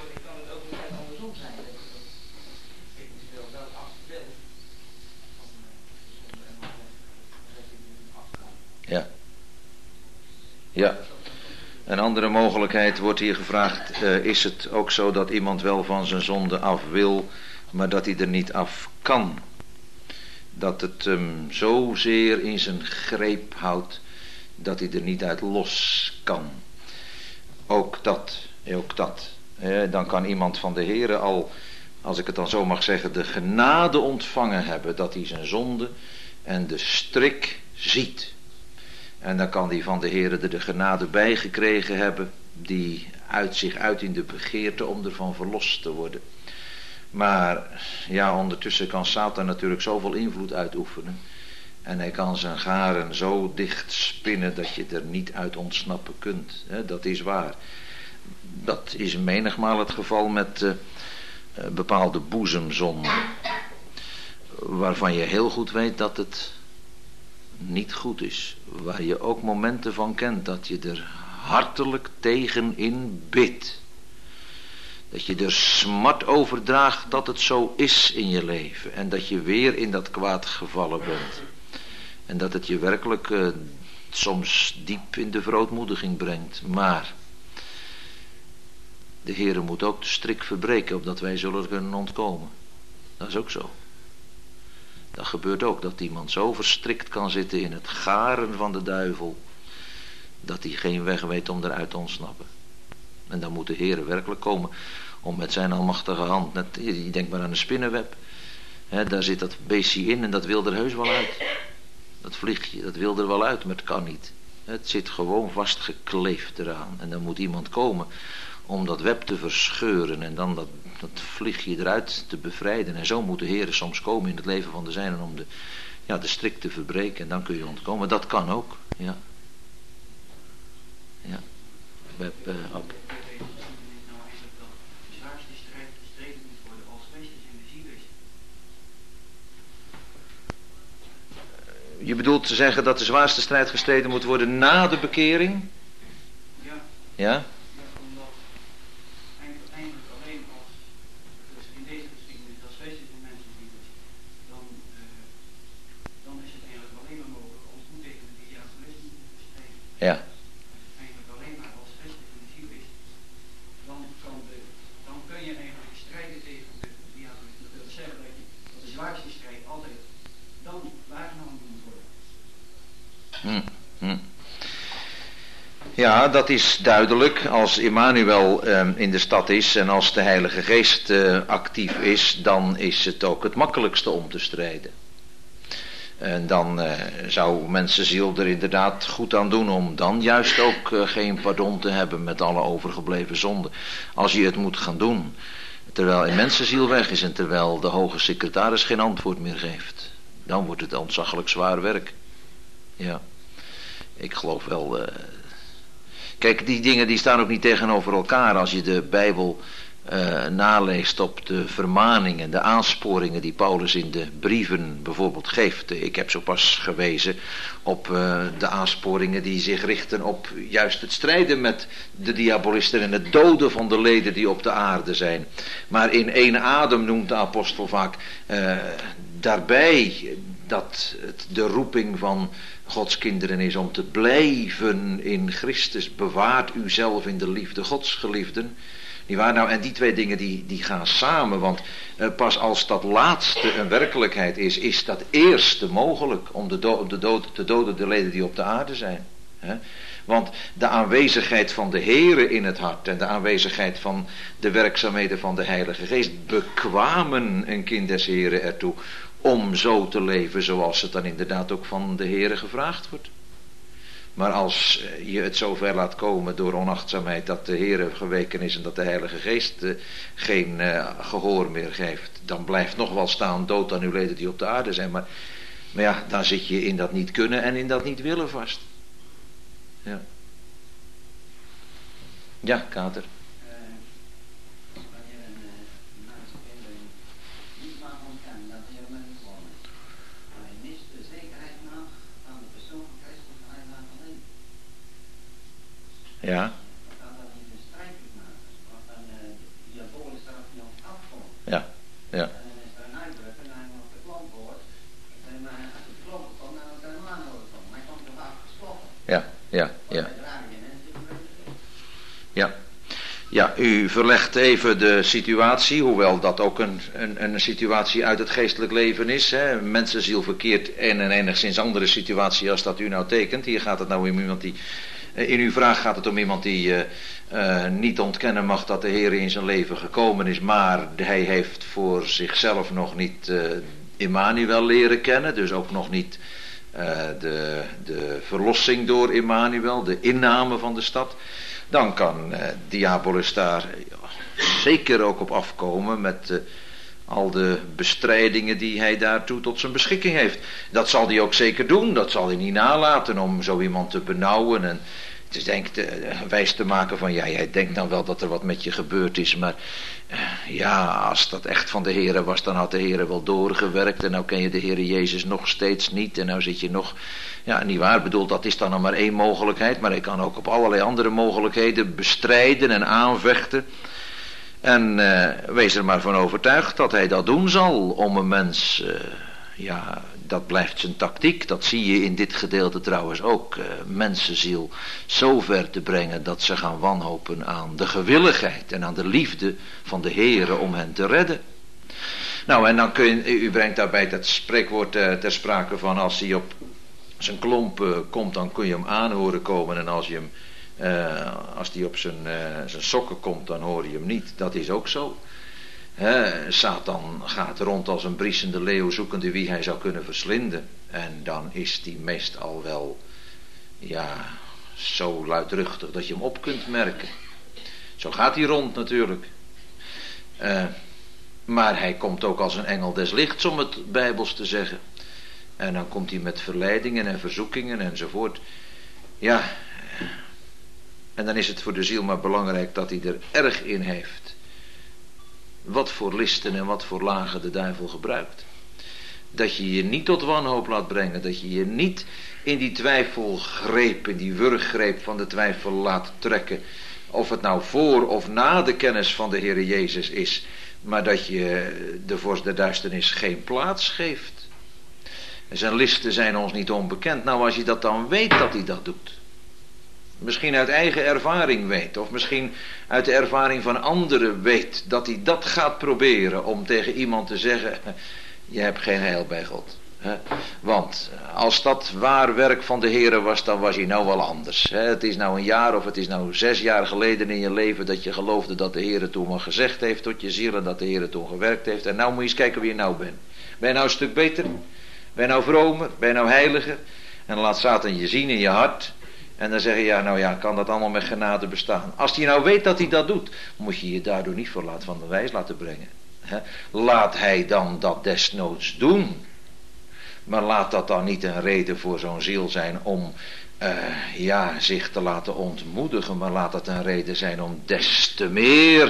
[SPEAKER 4] Ja. Ja. Een andere mogelijkheid wordt hier gevraagd, uh, is het ook zo dat iemand wel van zijn zonde af wil, maar dat hij er niet af kan? Dat het hem zozeer in zijn greep houdt, dat hij er niet uit los kan. Ook dat, ook dat. Eh, dan kan iemand van de Heere al, als ik het dan zo mag zeggen, de genade ontvangen hebben, dat hij zijn zonde en de strik ziet. En dan kan hij van de Heere er de genade bij gekregen hebben, die uit zich uit in de begeerte om ervan verlost te worden. Maar ja, ondertussen kan Satan natuurlijk zoveel invloed uitoefenen. En hij kan zijn garen zo dicht spinnen dat je er niet uit ontsnappen kunt. He, dat is waar. Dat is menigmaal het geval met uh, bepaalde boezemzonden. Waarvan je heel goed weet dat het niet goed is. Waar je ook momenten van kent dat je er hartelijk tegenin bidt. Dat je er smart over draagt dat het zo is in je leven. En dat je weer in dat kwaad gevallen bent. En dat het je werkelijk uh, soms diep in de verootmoediging brengt. Maar de Heere moet ook de strik verbreken, opdat wij zullen kunnen ontkomen. Dat is ook zo. Dat gebeurt ook, dat iemand zo verstrikt kan zitten in het garen van de duivel, dat hij geen weg weet om eruit te ontsnappen. En dan moet de Heere werkelijk komen om met zijn almachtige hand, net, je denkt maar aan een spinnenweb, hè, daar zit dat beestje in en dat wil er heus wel uit. Dat vliegje, dat wil er wel uit, maar het kan niet. Het zit gewoon vastgekleefd eraan. En dan moet iemand komen om dat web te verscheuren en dan dat, dat vliegje eruit te bevrijden. En zo moet de Heer soms komen in het leven van de zijnen om de, ja, de strik te verbreken. En dan kun je ontkomen. Dat kan ook. Ja. Ja. Web uh, op. Je bedoelt te zeggen dat de zwaarste strijd gestreden moet worden na de bekering?
[SPEAKER 5] Ja.
[SPEAKER 4] Ja?
[SPEAKER 5] Ja, omdat eigenlijk alleen als, dus in deze geschiedenis, als vreselijke mensen zien is, dan, uh, dan is het eigenlijk alleen maar mogelijk als moet tegen de diabolisme te strijden.
[SPEAKER 4] Ja.
[SPEAKER 5] Eigenlijk alleen maar als vreselijke ziel is, dan, kan de, dan kun je eigenlijk strijden tegen de diabolisme. Dat wil zeggen dat, je, dat de zwaarste strijd altijd dan waargenomen moet worden.
[SPEAKER 4] Hm, hm. Ja, dat is duidelijk. Als Immanuel eh, in de stad is en als de Heilige Geest eh, actief is, dan is het ook het makkelijkste om te strijden. En dan eh, zou mensenziel er inderdaad goed aan doen om dan juist ook eh, geen pardon te hebben met alle overgebleven zonden. Als je het moet gaan doen, terwijl een mensenziel weg is en terwijl de hoge secretaris geen antwoord meer geeft, dan wordt het ontzaglijk zwaar werk. Ja, ik geloof wel. Uh... Kijk, die dingen die staan ook niet tegenover elkaar als je de Bijbel uh, naleest op de vermaningen, de aansporingen die Paulus in de brieven bijvoorbeeld geeft. Ik heb zo pas gewezen op uh, de aansporingen die zich richten op juist het strijden met de diabolisten en het doden van de leden die op de aarde zijn. Maar in één adem noemt de apostel vaak uh, daarbij dat het de roeping van Gods kinderen is om te blijven in Christus. Bewaart u zelf in de liefde Gods, geliefden. Nietwaar? Nou, en die twee dingen die, die gaan samen, want uh, pas als dat laatste een werkelijkheid is, is dat eerste mogelijk om de do- de dood, te doden de leden die op de aarde zijn. He? Want de aanwezigheid van de Heere in het hart en de aanwezigheid van de werkzaamheden van de Heilige Geest bekwamen een kind des Heeren ertoe om zo te leven zoals het dan inderdaad ook van de Heere gevraagd wordt. Maar als je het zover laat komen door onachtzaamheid dat de Heere geweken is en dat de Heilige Geest uh, geen uh, gehoor meer geeft, dan blijft nog wel staan dood aan uw leden die op de aarde zijn. Maar, maar ja, dan zit je in dat niet kunnen en in dat niet willen vast. Ja, ja Kater. Ja. Ja, ja. Ja, ja, ja. Ja. Ja, u verlegt even de situatie, hoewel dat ook een, een, een situatie uit het geestelijk leven is. Hè. Mensenziel verkeert in een enigszins andere situatie als dat u nou tekent. Hier gaat het nou om iemand die... In uw vraag gaat het om iemand die uh, uh, niet ontkennen mag dat de Heer in zijn leven gekomen is, maar hij heeft voor zichzelf nog niet uh, Immanuel leren kennen, dus ook nog niet uh, de, de verlossing door Immanuel, de inname van de stad. Dan kan uh, Diabolus daar uh, zeker ook op afkomen met uh, al de bestrijdingen die hij daartoe tot zijn beschikking heeft. Dat zal hij ook zeker doen, dat zal hij niet nalaten om zo iemand te benauwen en te denken, te, wijs te maken van ja, jij denkt dan wel dat er wat met je gebeurd is, maar uh, ja, als dat echt van de Heere was, dan had de Heere wel doorgewerkt en nou ken je de Heere Jezus nog steeds niet en nou zit je nog, ja, niet waar, bedoel, dat is dan nog maar één mogelijkheid, maar hij kan ook op allerlei andere mogelijkheden bestrijden en aanvechten. En uh, wees er maar van overtuigd dat hij dat doen zal om een mens, uh, ja, dat blijft zijn tactiek. Dat zie je in dit gedeelte trouwens ook, uh, mensenziel zo ver te brengen dat ze gaan wanhopen aan de gewilligheid en aan de liefde van de Heere om hen te redden. Nou, en dan kun je, u brengt daarbij dat spreekwoord uh, ter sprake van als hij op zijn klomp uh, komt, dan kun je hem aanhoren komen en als je hem Uh, als die op zijn, uh, zijn sokken komt, dan hoor je hem niet. Dat is ook zo. He, Satan gaat rond als een briesende leeuw zoekende wie hij zou kunnen verslinden. En dan is die meestal wel, ja, zo luidruchtig dat je hem op kunt merken. Zo gaat hij rond natuurlijk. Uh, maar hij komt ook als een engel des lichts, om het Bijbels te zeggen. En dan komt hij met verleidingen en verzoekingen enzovoort. Ja... En dan is het voor de ziel maar belangrijk dat hij er erg in heeft. Wat voor listen en wat voor lagen de duivel gebruikt. Dat je je niet tot wanhoop laat brengen. Dat je je niet in die twijfelgreep, in die wurggreep van de twijfel laat trekken. Of het nou voor of na de kennis van de Heere Jezus is. Maar dat je de vorst der duisternis geen plaats geeft. En zijn listen zijn ons niet onbekend. Nou, als je dat dan weet dat hij dat doet. Misschien uit eigen ervaring weet, of misschien uit de ervaring van anderen weet, dat hij dat gaat proberen om tegen iemand te zeggen, je hebt geen heil bij God. Want als dat waar werk van de Heere was, dan was hij nou wel anders. Het is nou een jaar of het is nou zes jaar geleden in je leven dat je geloofde dat de Heere toen wat gezegd heeft tot je ziel en dat de Heere toen gewerkt heeft. En nou moet je eens kijken wie je nou bent. Ben je nou een stuk beter? Ben je nou vromer? Ben je nou heiliger? En dan laat Satan je zien in je hart. En dan zeg je, ja, nou ja, kan dat allemaal met genade bestaan. Als hij nou weet dat hij dat doet, moet je je daardoor niet voor laat van de wijs laten brengen. He? Laat hij dan dat desnoods doen. Maar laat dat dan niet een reden voor zo'n ziel zijn om, uh, ja, zich te laten ontmoedigen. Maar laat dat een reden zijn om des te meer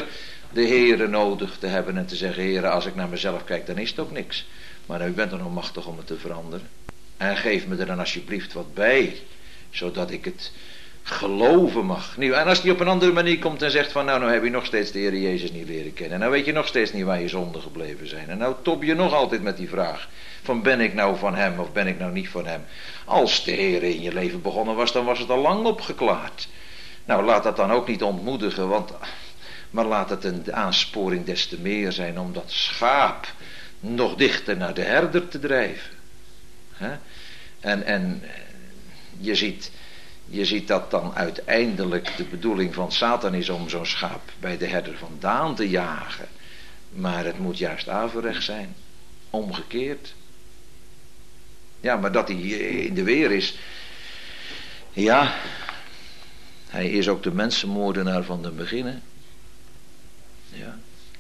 [SPEAKER 4] de Heere nodig te hebben en te zeggen, Heere, als ik naar mezelf kijk, dan is het ook niks. Maar u bent er nog machtig om het te veranderen. En geef me er dan alsjeblieft wat bij, zodat ik het geloven mag. En als die op een andere manier komt en zegt van, nou, nou heb je nog steeds de Heere Jezus niet leren kennen. Nou weet je nog steeds niet waar je zonden gebleven zijn. En nou top je nog altijd met die vraag van, ben ik nou van hem of ben ik nou niet van hem? Als de Heere in je leven begonnen was, dan was het al lang opgeklaard. Nou, laat dat dan ook niet ontmoedigen, want, maar laat het een aansporing des te meer zijn om dat schaap nog dichter naar de herder te drijven. He? En, en je ziet, je ziet dat dan uiteindelijk de bedoeling van Satan is om zo'n schaap bij de herder vandaan te jagen. Maar het moet juist averechts zijn. Omgekeerd. Ja, maar dat hij in de weer is. Ja, hij is ook de mensenmoordenaar van de beginnen. Ja.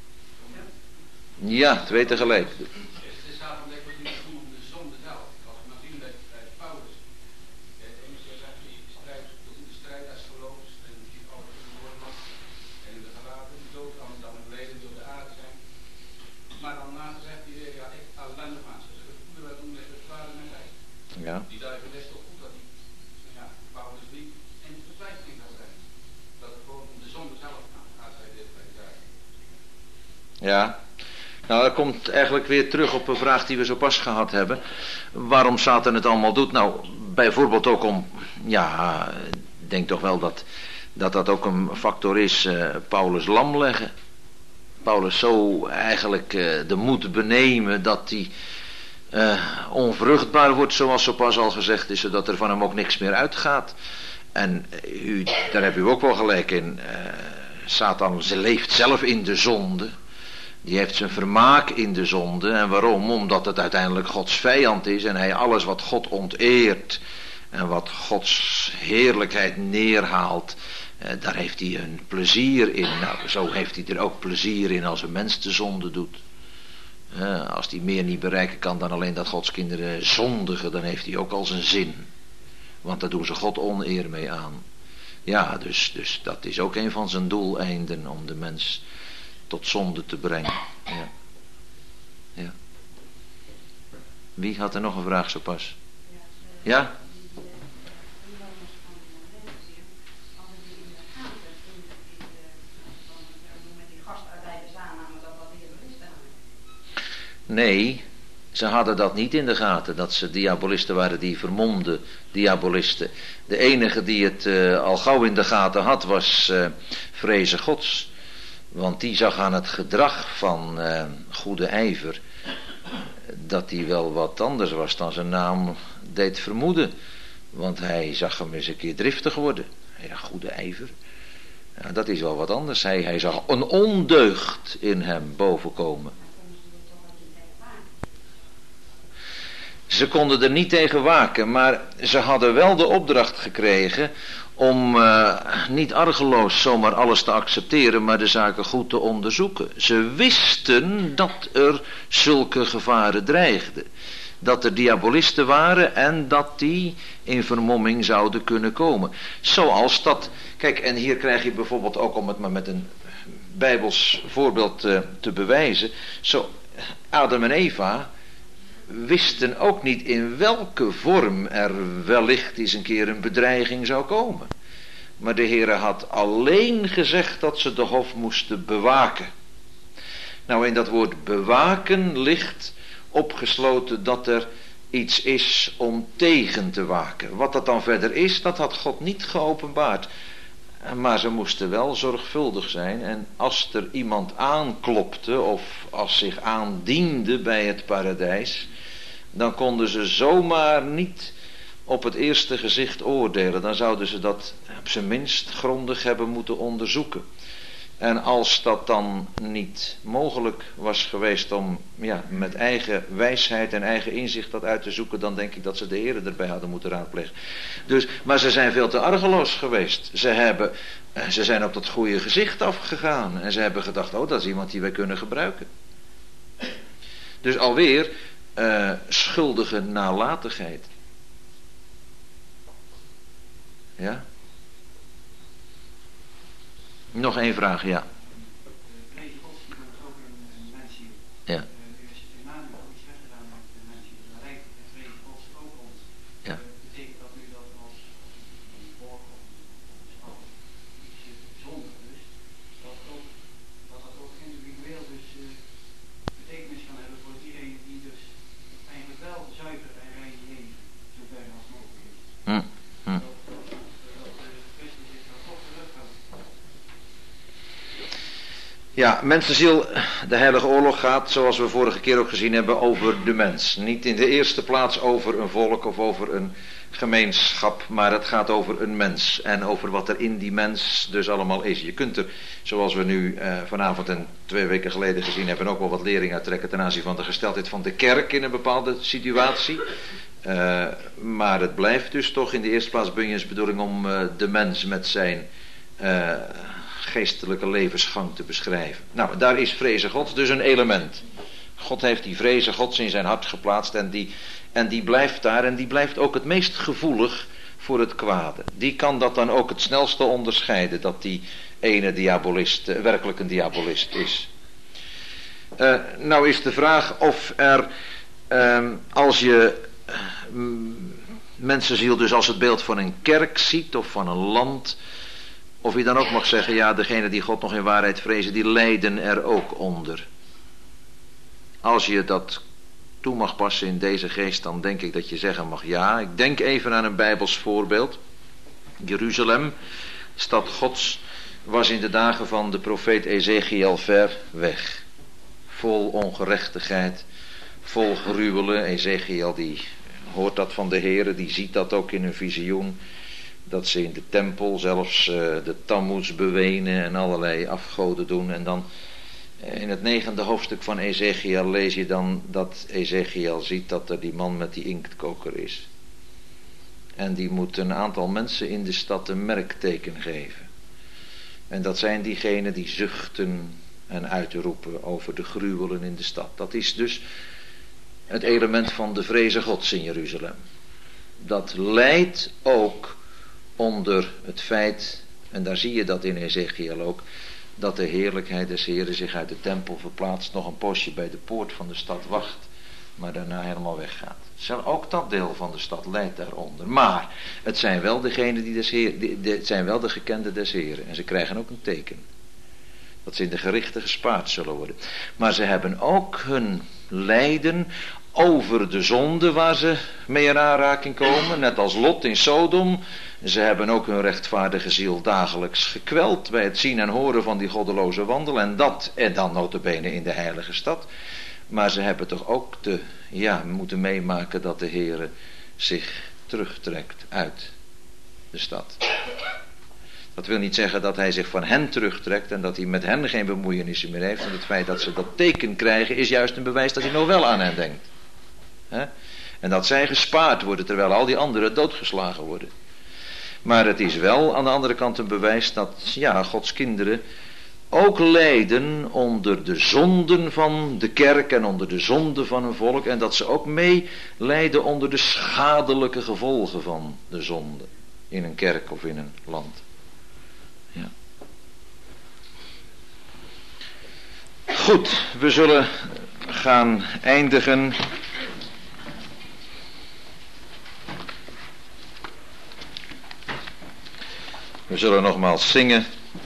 [SPEAKER 4] Ja, twee tegelijk.
[SPEAKER 5] Het is daarom dat ik niet om de zonde zelf. Als we nou zien bij, bij Paulus. Het enige zegt hij, strijd, de strijd als geloofs. En die alles in de oorlog. En in de gelaten, de dood kan dan het leven door de aarde zijn. Maar dan later zegt hij weer, ja, ik ellendig aan. Ze zeggen, goede wij doen met het kwade met hij.
[SPEAKER 4] Ja.
[SPEAKER 5] Die duiven best toch goed dat hij, ja, Paulus niet in vertwijfeling zou zijn. Dat het gewoon om de zonde zelf gaat, hij dit bij de duiven.
[SPEAKER 4] Ja. Nou, dat komt eigenlijk weer terug op een vraag die we zo pas gehad hebben. Waarom Satan het allemaal doet? Nou, bijvoorbeeld ook om, ja, ik denk toch wel dat dat, dat ook een factor is, uh, Paulus lam leggen. Paulus zo eigenlijk uh, de moed benemen dat hij uh, onvruchtbaar wordt, zoals zo pas al gezegd is, zodat er van hem ook niks meer uitgaat. En u, daar heb u ook wel gelijk in. Uh, Satan ze leeft zelf in de zonde. Die heeft zijn vermaak in de zonde. En waarom? Omdat het uiteindelijk Gods vijand is. En hij alles wat God onteert. En wat Gods heerlijkheid neerhaalt. Eh, daar heeft hij een plezier in. Nou, zo heeft hij er ook plezier in als een mens de zonde doet. Eh, als hij meer niet bereiken kan dan alleen dat Gods kinderen zondigen. Dan heeft hij ook al zijn zin. Want daar doen ze God oneer mee aan. Ja, dus, dus dat is ook een van zijn doeleinden. Om de mens tot zonde te brengen. Ja. Ja. Wie had er nog een vraag zo pas? Ja? Nee, ze hadden dat niet in de gaten, dat ze diabolisten waren, die vermomde diabolisten. De enige die het uh, al gauw in de gaten had was uh, Vreze Gods. Want die zag aan het gedrag van uh, Goede IJver dat hij wel wat anders was dan zijn naam deed vermoeden. Want hij zag hem eens een keer driftig worden. Ja, Goede IJver. Ja, dat is wel wat anders. Hij, hij zag een ondeugd in hem bovenkomen. Ze konden er niet tegen waken, maar ze hadden wel de opdracht gekregen om uh, niet argeloos zomaar alles te accepteren, maar de zaken goed te onderzoeken. Ze wisten dat er zulke gevaren dreigden. Dat er diabolisten waren en dat die in vermomming zouden kunnen komen. Zoals dat, kijk, en hier krijg je bijvoorbeeld ook, om het maar met een bijbels voorbeeld uh, te bewijzen. Zo, Adam en Eva wisten ook niet in welke vorm er wellicht eens een keer een bedreiging zou komen. Maar de Heere had alleen gezegd dat ze de hof moesten bewaken. Nou, in dat woord bewaken ligt opgesloten dat er iets is om tegen te waken. Wat dat dan verder is, dat had God niet geopenbaard. Maar ze moesten wel zorgvuldig zijn. En als er iemand aanklopte of als zich aandiende bij het paradijs, dan konden ze zomaar niet op het eerste gezicht oordelen. Dan zouden ze dat op zijn minst grondig hebben moeten onderzoeken. En als dat dan niet mogelijk was geweest om ja, met eigen wijsheid en eigen inzicht dat uit te zoeken, dan denk ik dat ze de Heere erbij hadden moeten raadplegen. Dus, maar ze zijn veel te argeloos geweest. Ze, hebben, ze zijn op dat goede gezicht afgegaan. En ze hebben gedacht, oh, dat is iemand die wij kunnen gebruiken. Dus alweer uh, schuldige nalatigheid. Ja? Nog één vraag, ja.
[SPEAKER 5] Nee,
[SPEAKER 4] Ja, mensenziel, de heilige oorlog gaat, zoals we vorige keer ook gezien hebben, over de mens. Niet in de eerste plaats over een volk of over een gemeenschap, maar het gaat over een mens. En over wat er in die mens dus allemaal is. Je kunt er, zoals we nu eh, vanavond en twee weken geleden gezien hebben, ook wel wat lering uittrekken ten aanzien van de gesteldheid van de kerk in een bepaalde situatie. Uh, maar het blijft dus toch in de eerste plaats Bunyan's bedoeling om uh, de mens met zijn uh, geestelijke levensgang te beschrijven. Nou, daar is vrezen Gods dus een element. God heeft die vrezen Gods in zijn hart geplaatst en die, en die blijft daar en die blijft ook het meest gevoelig voor het kwade. Die kan dat dan ook het snelste onderscheiden, dat die ene diabolist uh, werkelijk een diabolist is. Uh, nou is de vraag of er, uh, als je mensenziel dus als het beeld van een kerk ziet of van een land, of je dan ook mag zeggen, ja, degene die God nog in waarheid vrezen, die lijden er ook onder. Als je dat toe mag passen in deze geest, dan denk ik dat je zeggen mag, ja, ik denk even aan een Bijbels voorbeeld. Jeruzalem, stad Gods, was in de dagen van de profeet Ezechiel ver weg. Vol ongerechtigheid, vol gruwelen. Ezechiel die hoort dat van de Heere, die ziet dat ook in een visioen. Dat ze in de tempel zelfs uh, de tammuz bewenen en allerlei afgoden doen. En dan uh, in het negende hoofdstuk van Ezechiel lees je dan dat Ezechiel ziet dat er die man met die inktkoker is. En die moet een aantal mensen in de stad een merkteken geven. En dat zijn diegenen die zuchten en uitroepen over de gruwelen in de stad. Dat is dus het element van de vrezen Gods in Jeruzalem. Dat leidt ook onder het feit, en daar zie je dat in Ezechiel ook, dat de heerlijkheid des Heren zich uit de tempel verplaatst, nog een postje bij de poort van de stad wacht, maar daarna helemaal weggaat. Ook dat deel van de stad leidt daaronder. Maar het zijn wel degenen die des Heer, die, die, het zijn wel de gekenden des Heren. En ze krijgen ook een teken. Dat ze in de gerichten gespaard zullen worden. Maar ze hebben ook hun lijden over de zonde waar ze mee in aanraking komen. Net als Lot in Sodom. Ze hebben ook hun rechtvaardige ziel dagelijks gekweld bij het zien en horen van die goddeloze wandel. En dat, en dan nota bene in de heilige stad. Maar ze hebben toch ook te, ja, moeten meemaken dat de Heere zich terugtrekt uit de stad. Dat wil niet zeggen dat hij zich van hen terugtrekt en dat hij met hen geen bemoeienissen meer heeft. En het feit dat ze dat teken krijgen is juist een bewijs dat hij nog wel aan hen denkt. He? En dat zij gespaard worden terwijl al die anderen doodgeslagen worden. Maar het is wel aan de andere kant een bewijs dat, ja, Gods kinderen ook lijden onder de zonden van de kerk en onder de zonden van een volk. En dat ze ook mee lijden onder de schadelijke gevolgen van de zonde in een kerk of in een land. Ja. Goed, we zullen gaan eindigen. We zullen nogmaals zingen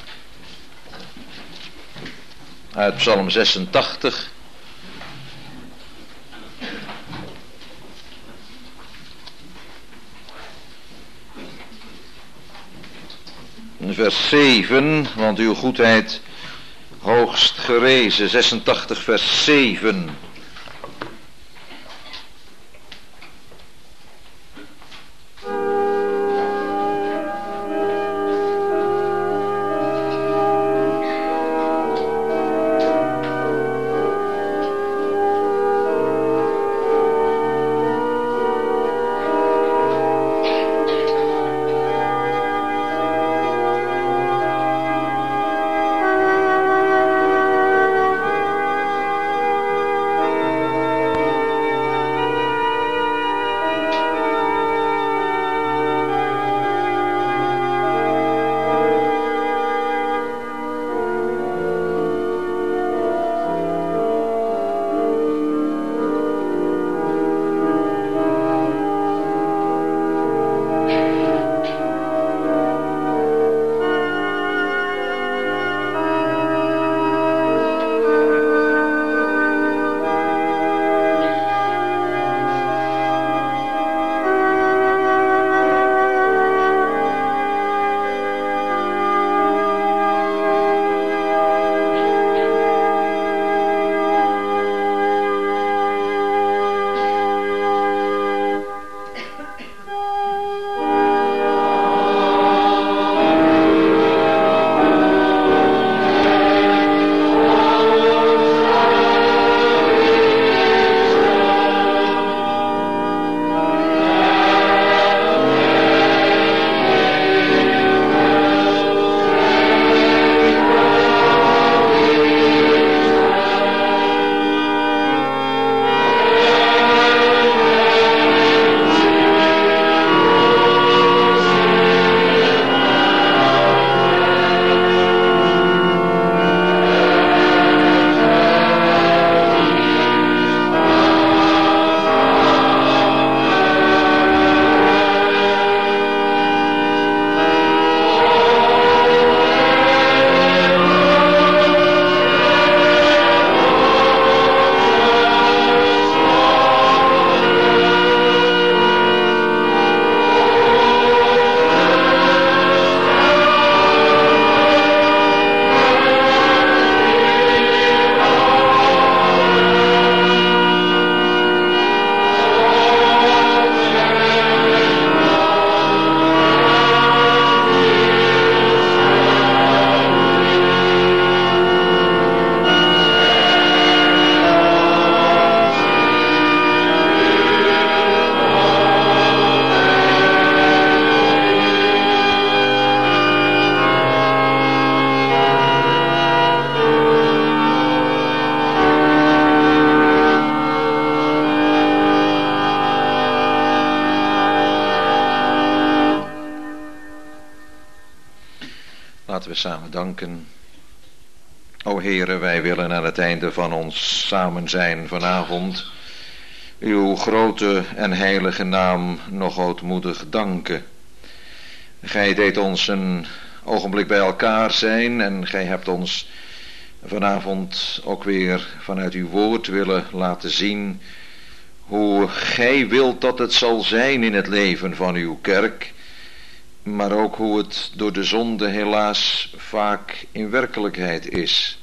[SPEAKER 4] uit Psalm zesentachtig. Vers zeven, want uw goedheid hoogst gerezen. zesentachtig vers zeven.
[SPEAKER 6] Thank
[SPEAKER 4] Laten we samen danken. O Heere, wij willen aan het einde van ons samen zijn vanavond uw grote en heilige naam nog ootmoedig danken. Gij deed ons een ogenblik bij elkaar zijn en gij hebt ons vanavond ook weer vanuit uw woord willen laten zien hoe gij wilt dat het zal zijn in het leven van uw kerk, maar ook hoe het door de zonde helaas vaak in werkelijkheid is.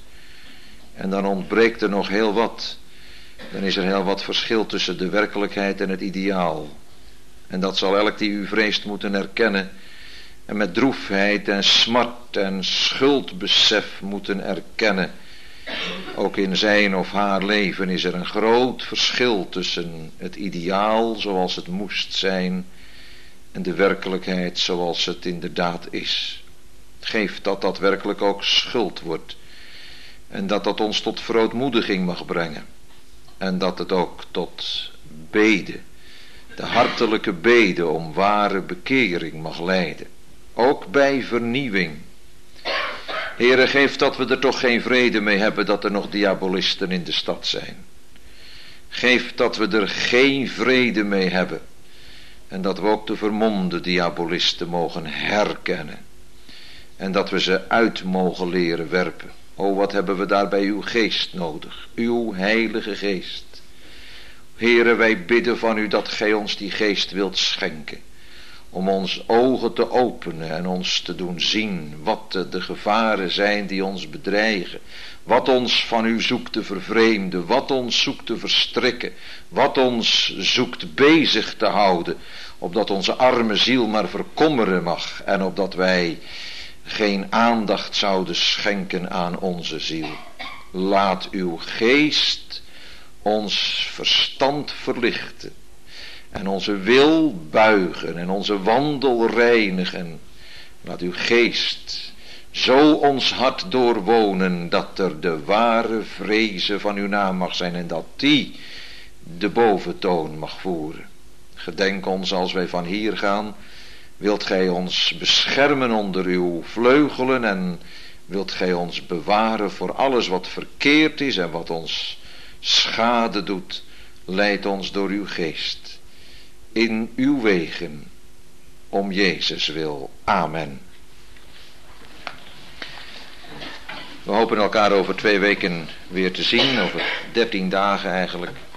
[SPEAKER 4] En dan ontbreekt er nog heel wat. Dan is er heel wat verschil tussen de werkelijkheid en het ideaal. En dat zal elk die u vreest moeten erkennen en met droefheid en smart en schuldbesef moeten erkennen. Ook in zijn of haar leven is er een groot verschil tussen het ideaal zoals het moest zijn en de werkelijkheid zoals het inderdaad is. Geef dat dat werkelijk ook schuld wordt en dat dat ons tot verootmoediging mag brengen en dat het ook tot bede, de hartelijke bede om ware bekering mag leiden, ook bij vernieuwing. Heere, geef dat we er toch geen vrede mee hebben dat er nog diabolisten in de stad zijn. Geef dat we er geen vrede mee hebben en dat we ook de vermomde diabolisten mogen herkennen en dat we ze uit mogen leren werpen. O, wat hebben we daarbij uw geest nodig, uw heilige geest. Heere, wij bidden van u dat gij ons die geest wilt schenken, om ons ogen te openen en ons te doen zien wat de, de gevaren zijn die ons bedreigen, wat ons van u zoekt te vervreemden, wat ons zoekt te verstrikken, wat ons zoekt bezig te houden, opdat onze arme ziel maar verkommeren mag en opdat wij geen aandacht zouden schenken aan onze ziel. Laat uw geest ons verstand verlichten en onze wil buigen en onze wandel reinigen. Laat uw geest zo ons hart doorwonen dat er de ware vrezen van uw naam mag zijn en dat die de boventoon mag voeren. Gedenk ons als wij van hier gaan. Wilt gij ons beschermen onder uw vleugelen en wilt gij ons bewaren voor alles wat verkeerd is en wat ons schade doet. Leid ons door uw geest in uw wegen, om Jezus wil. Amen. We hopen elkaar over twee weken weer te zien, over dertien dagen eigenlijk.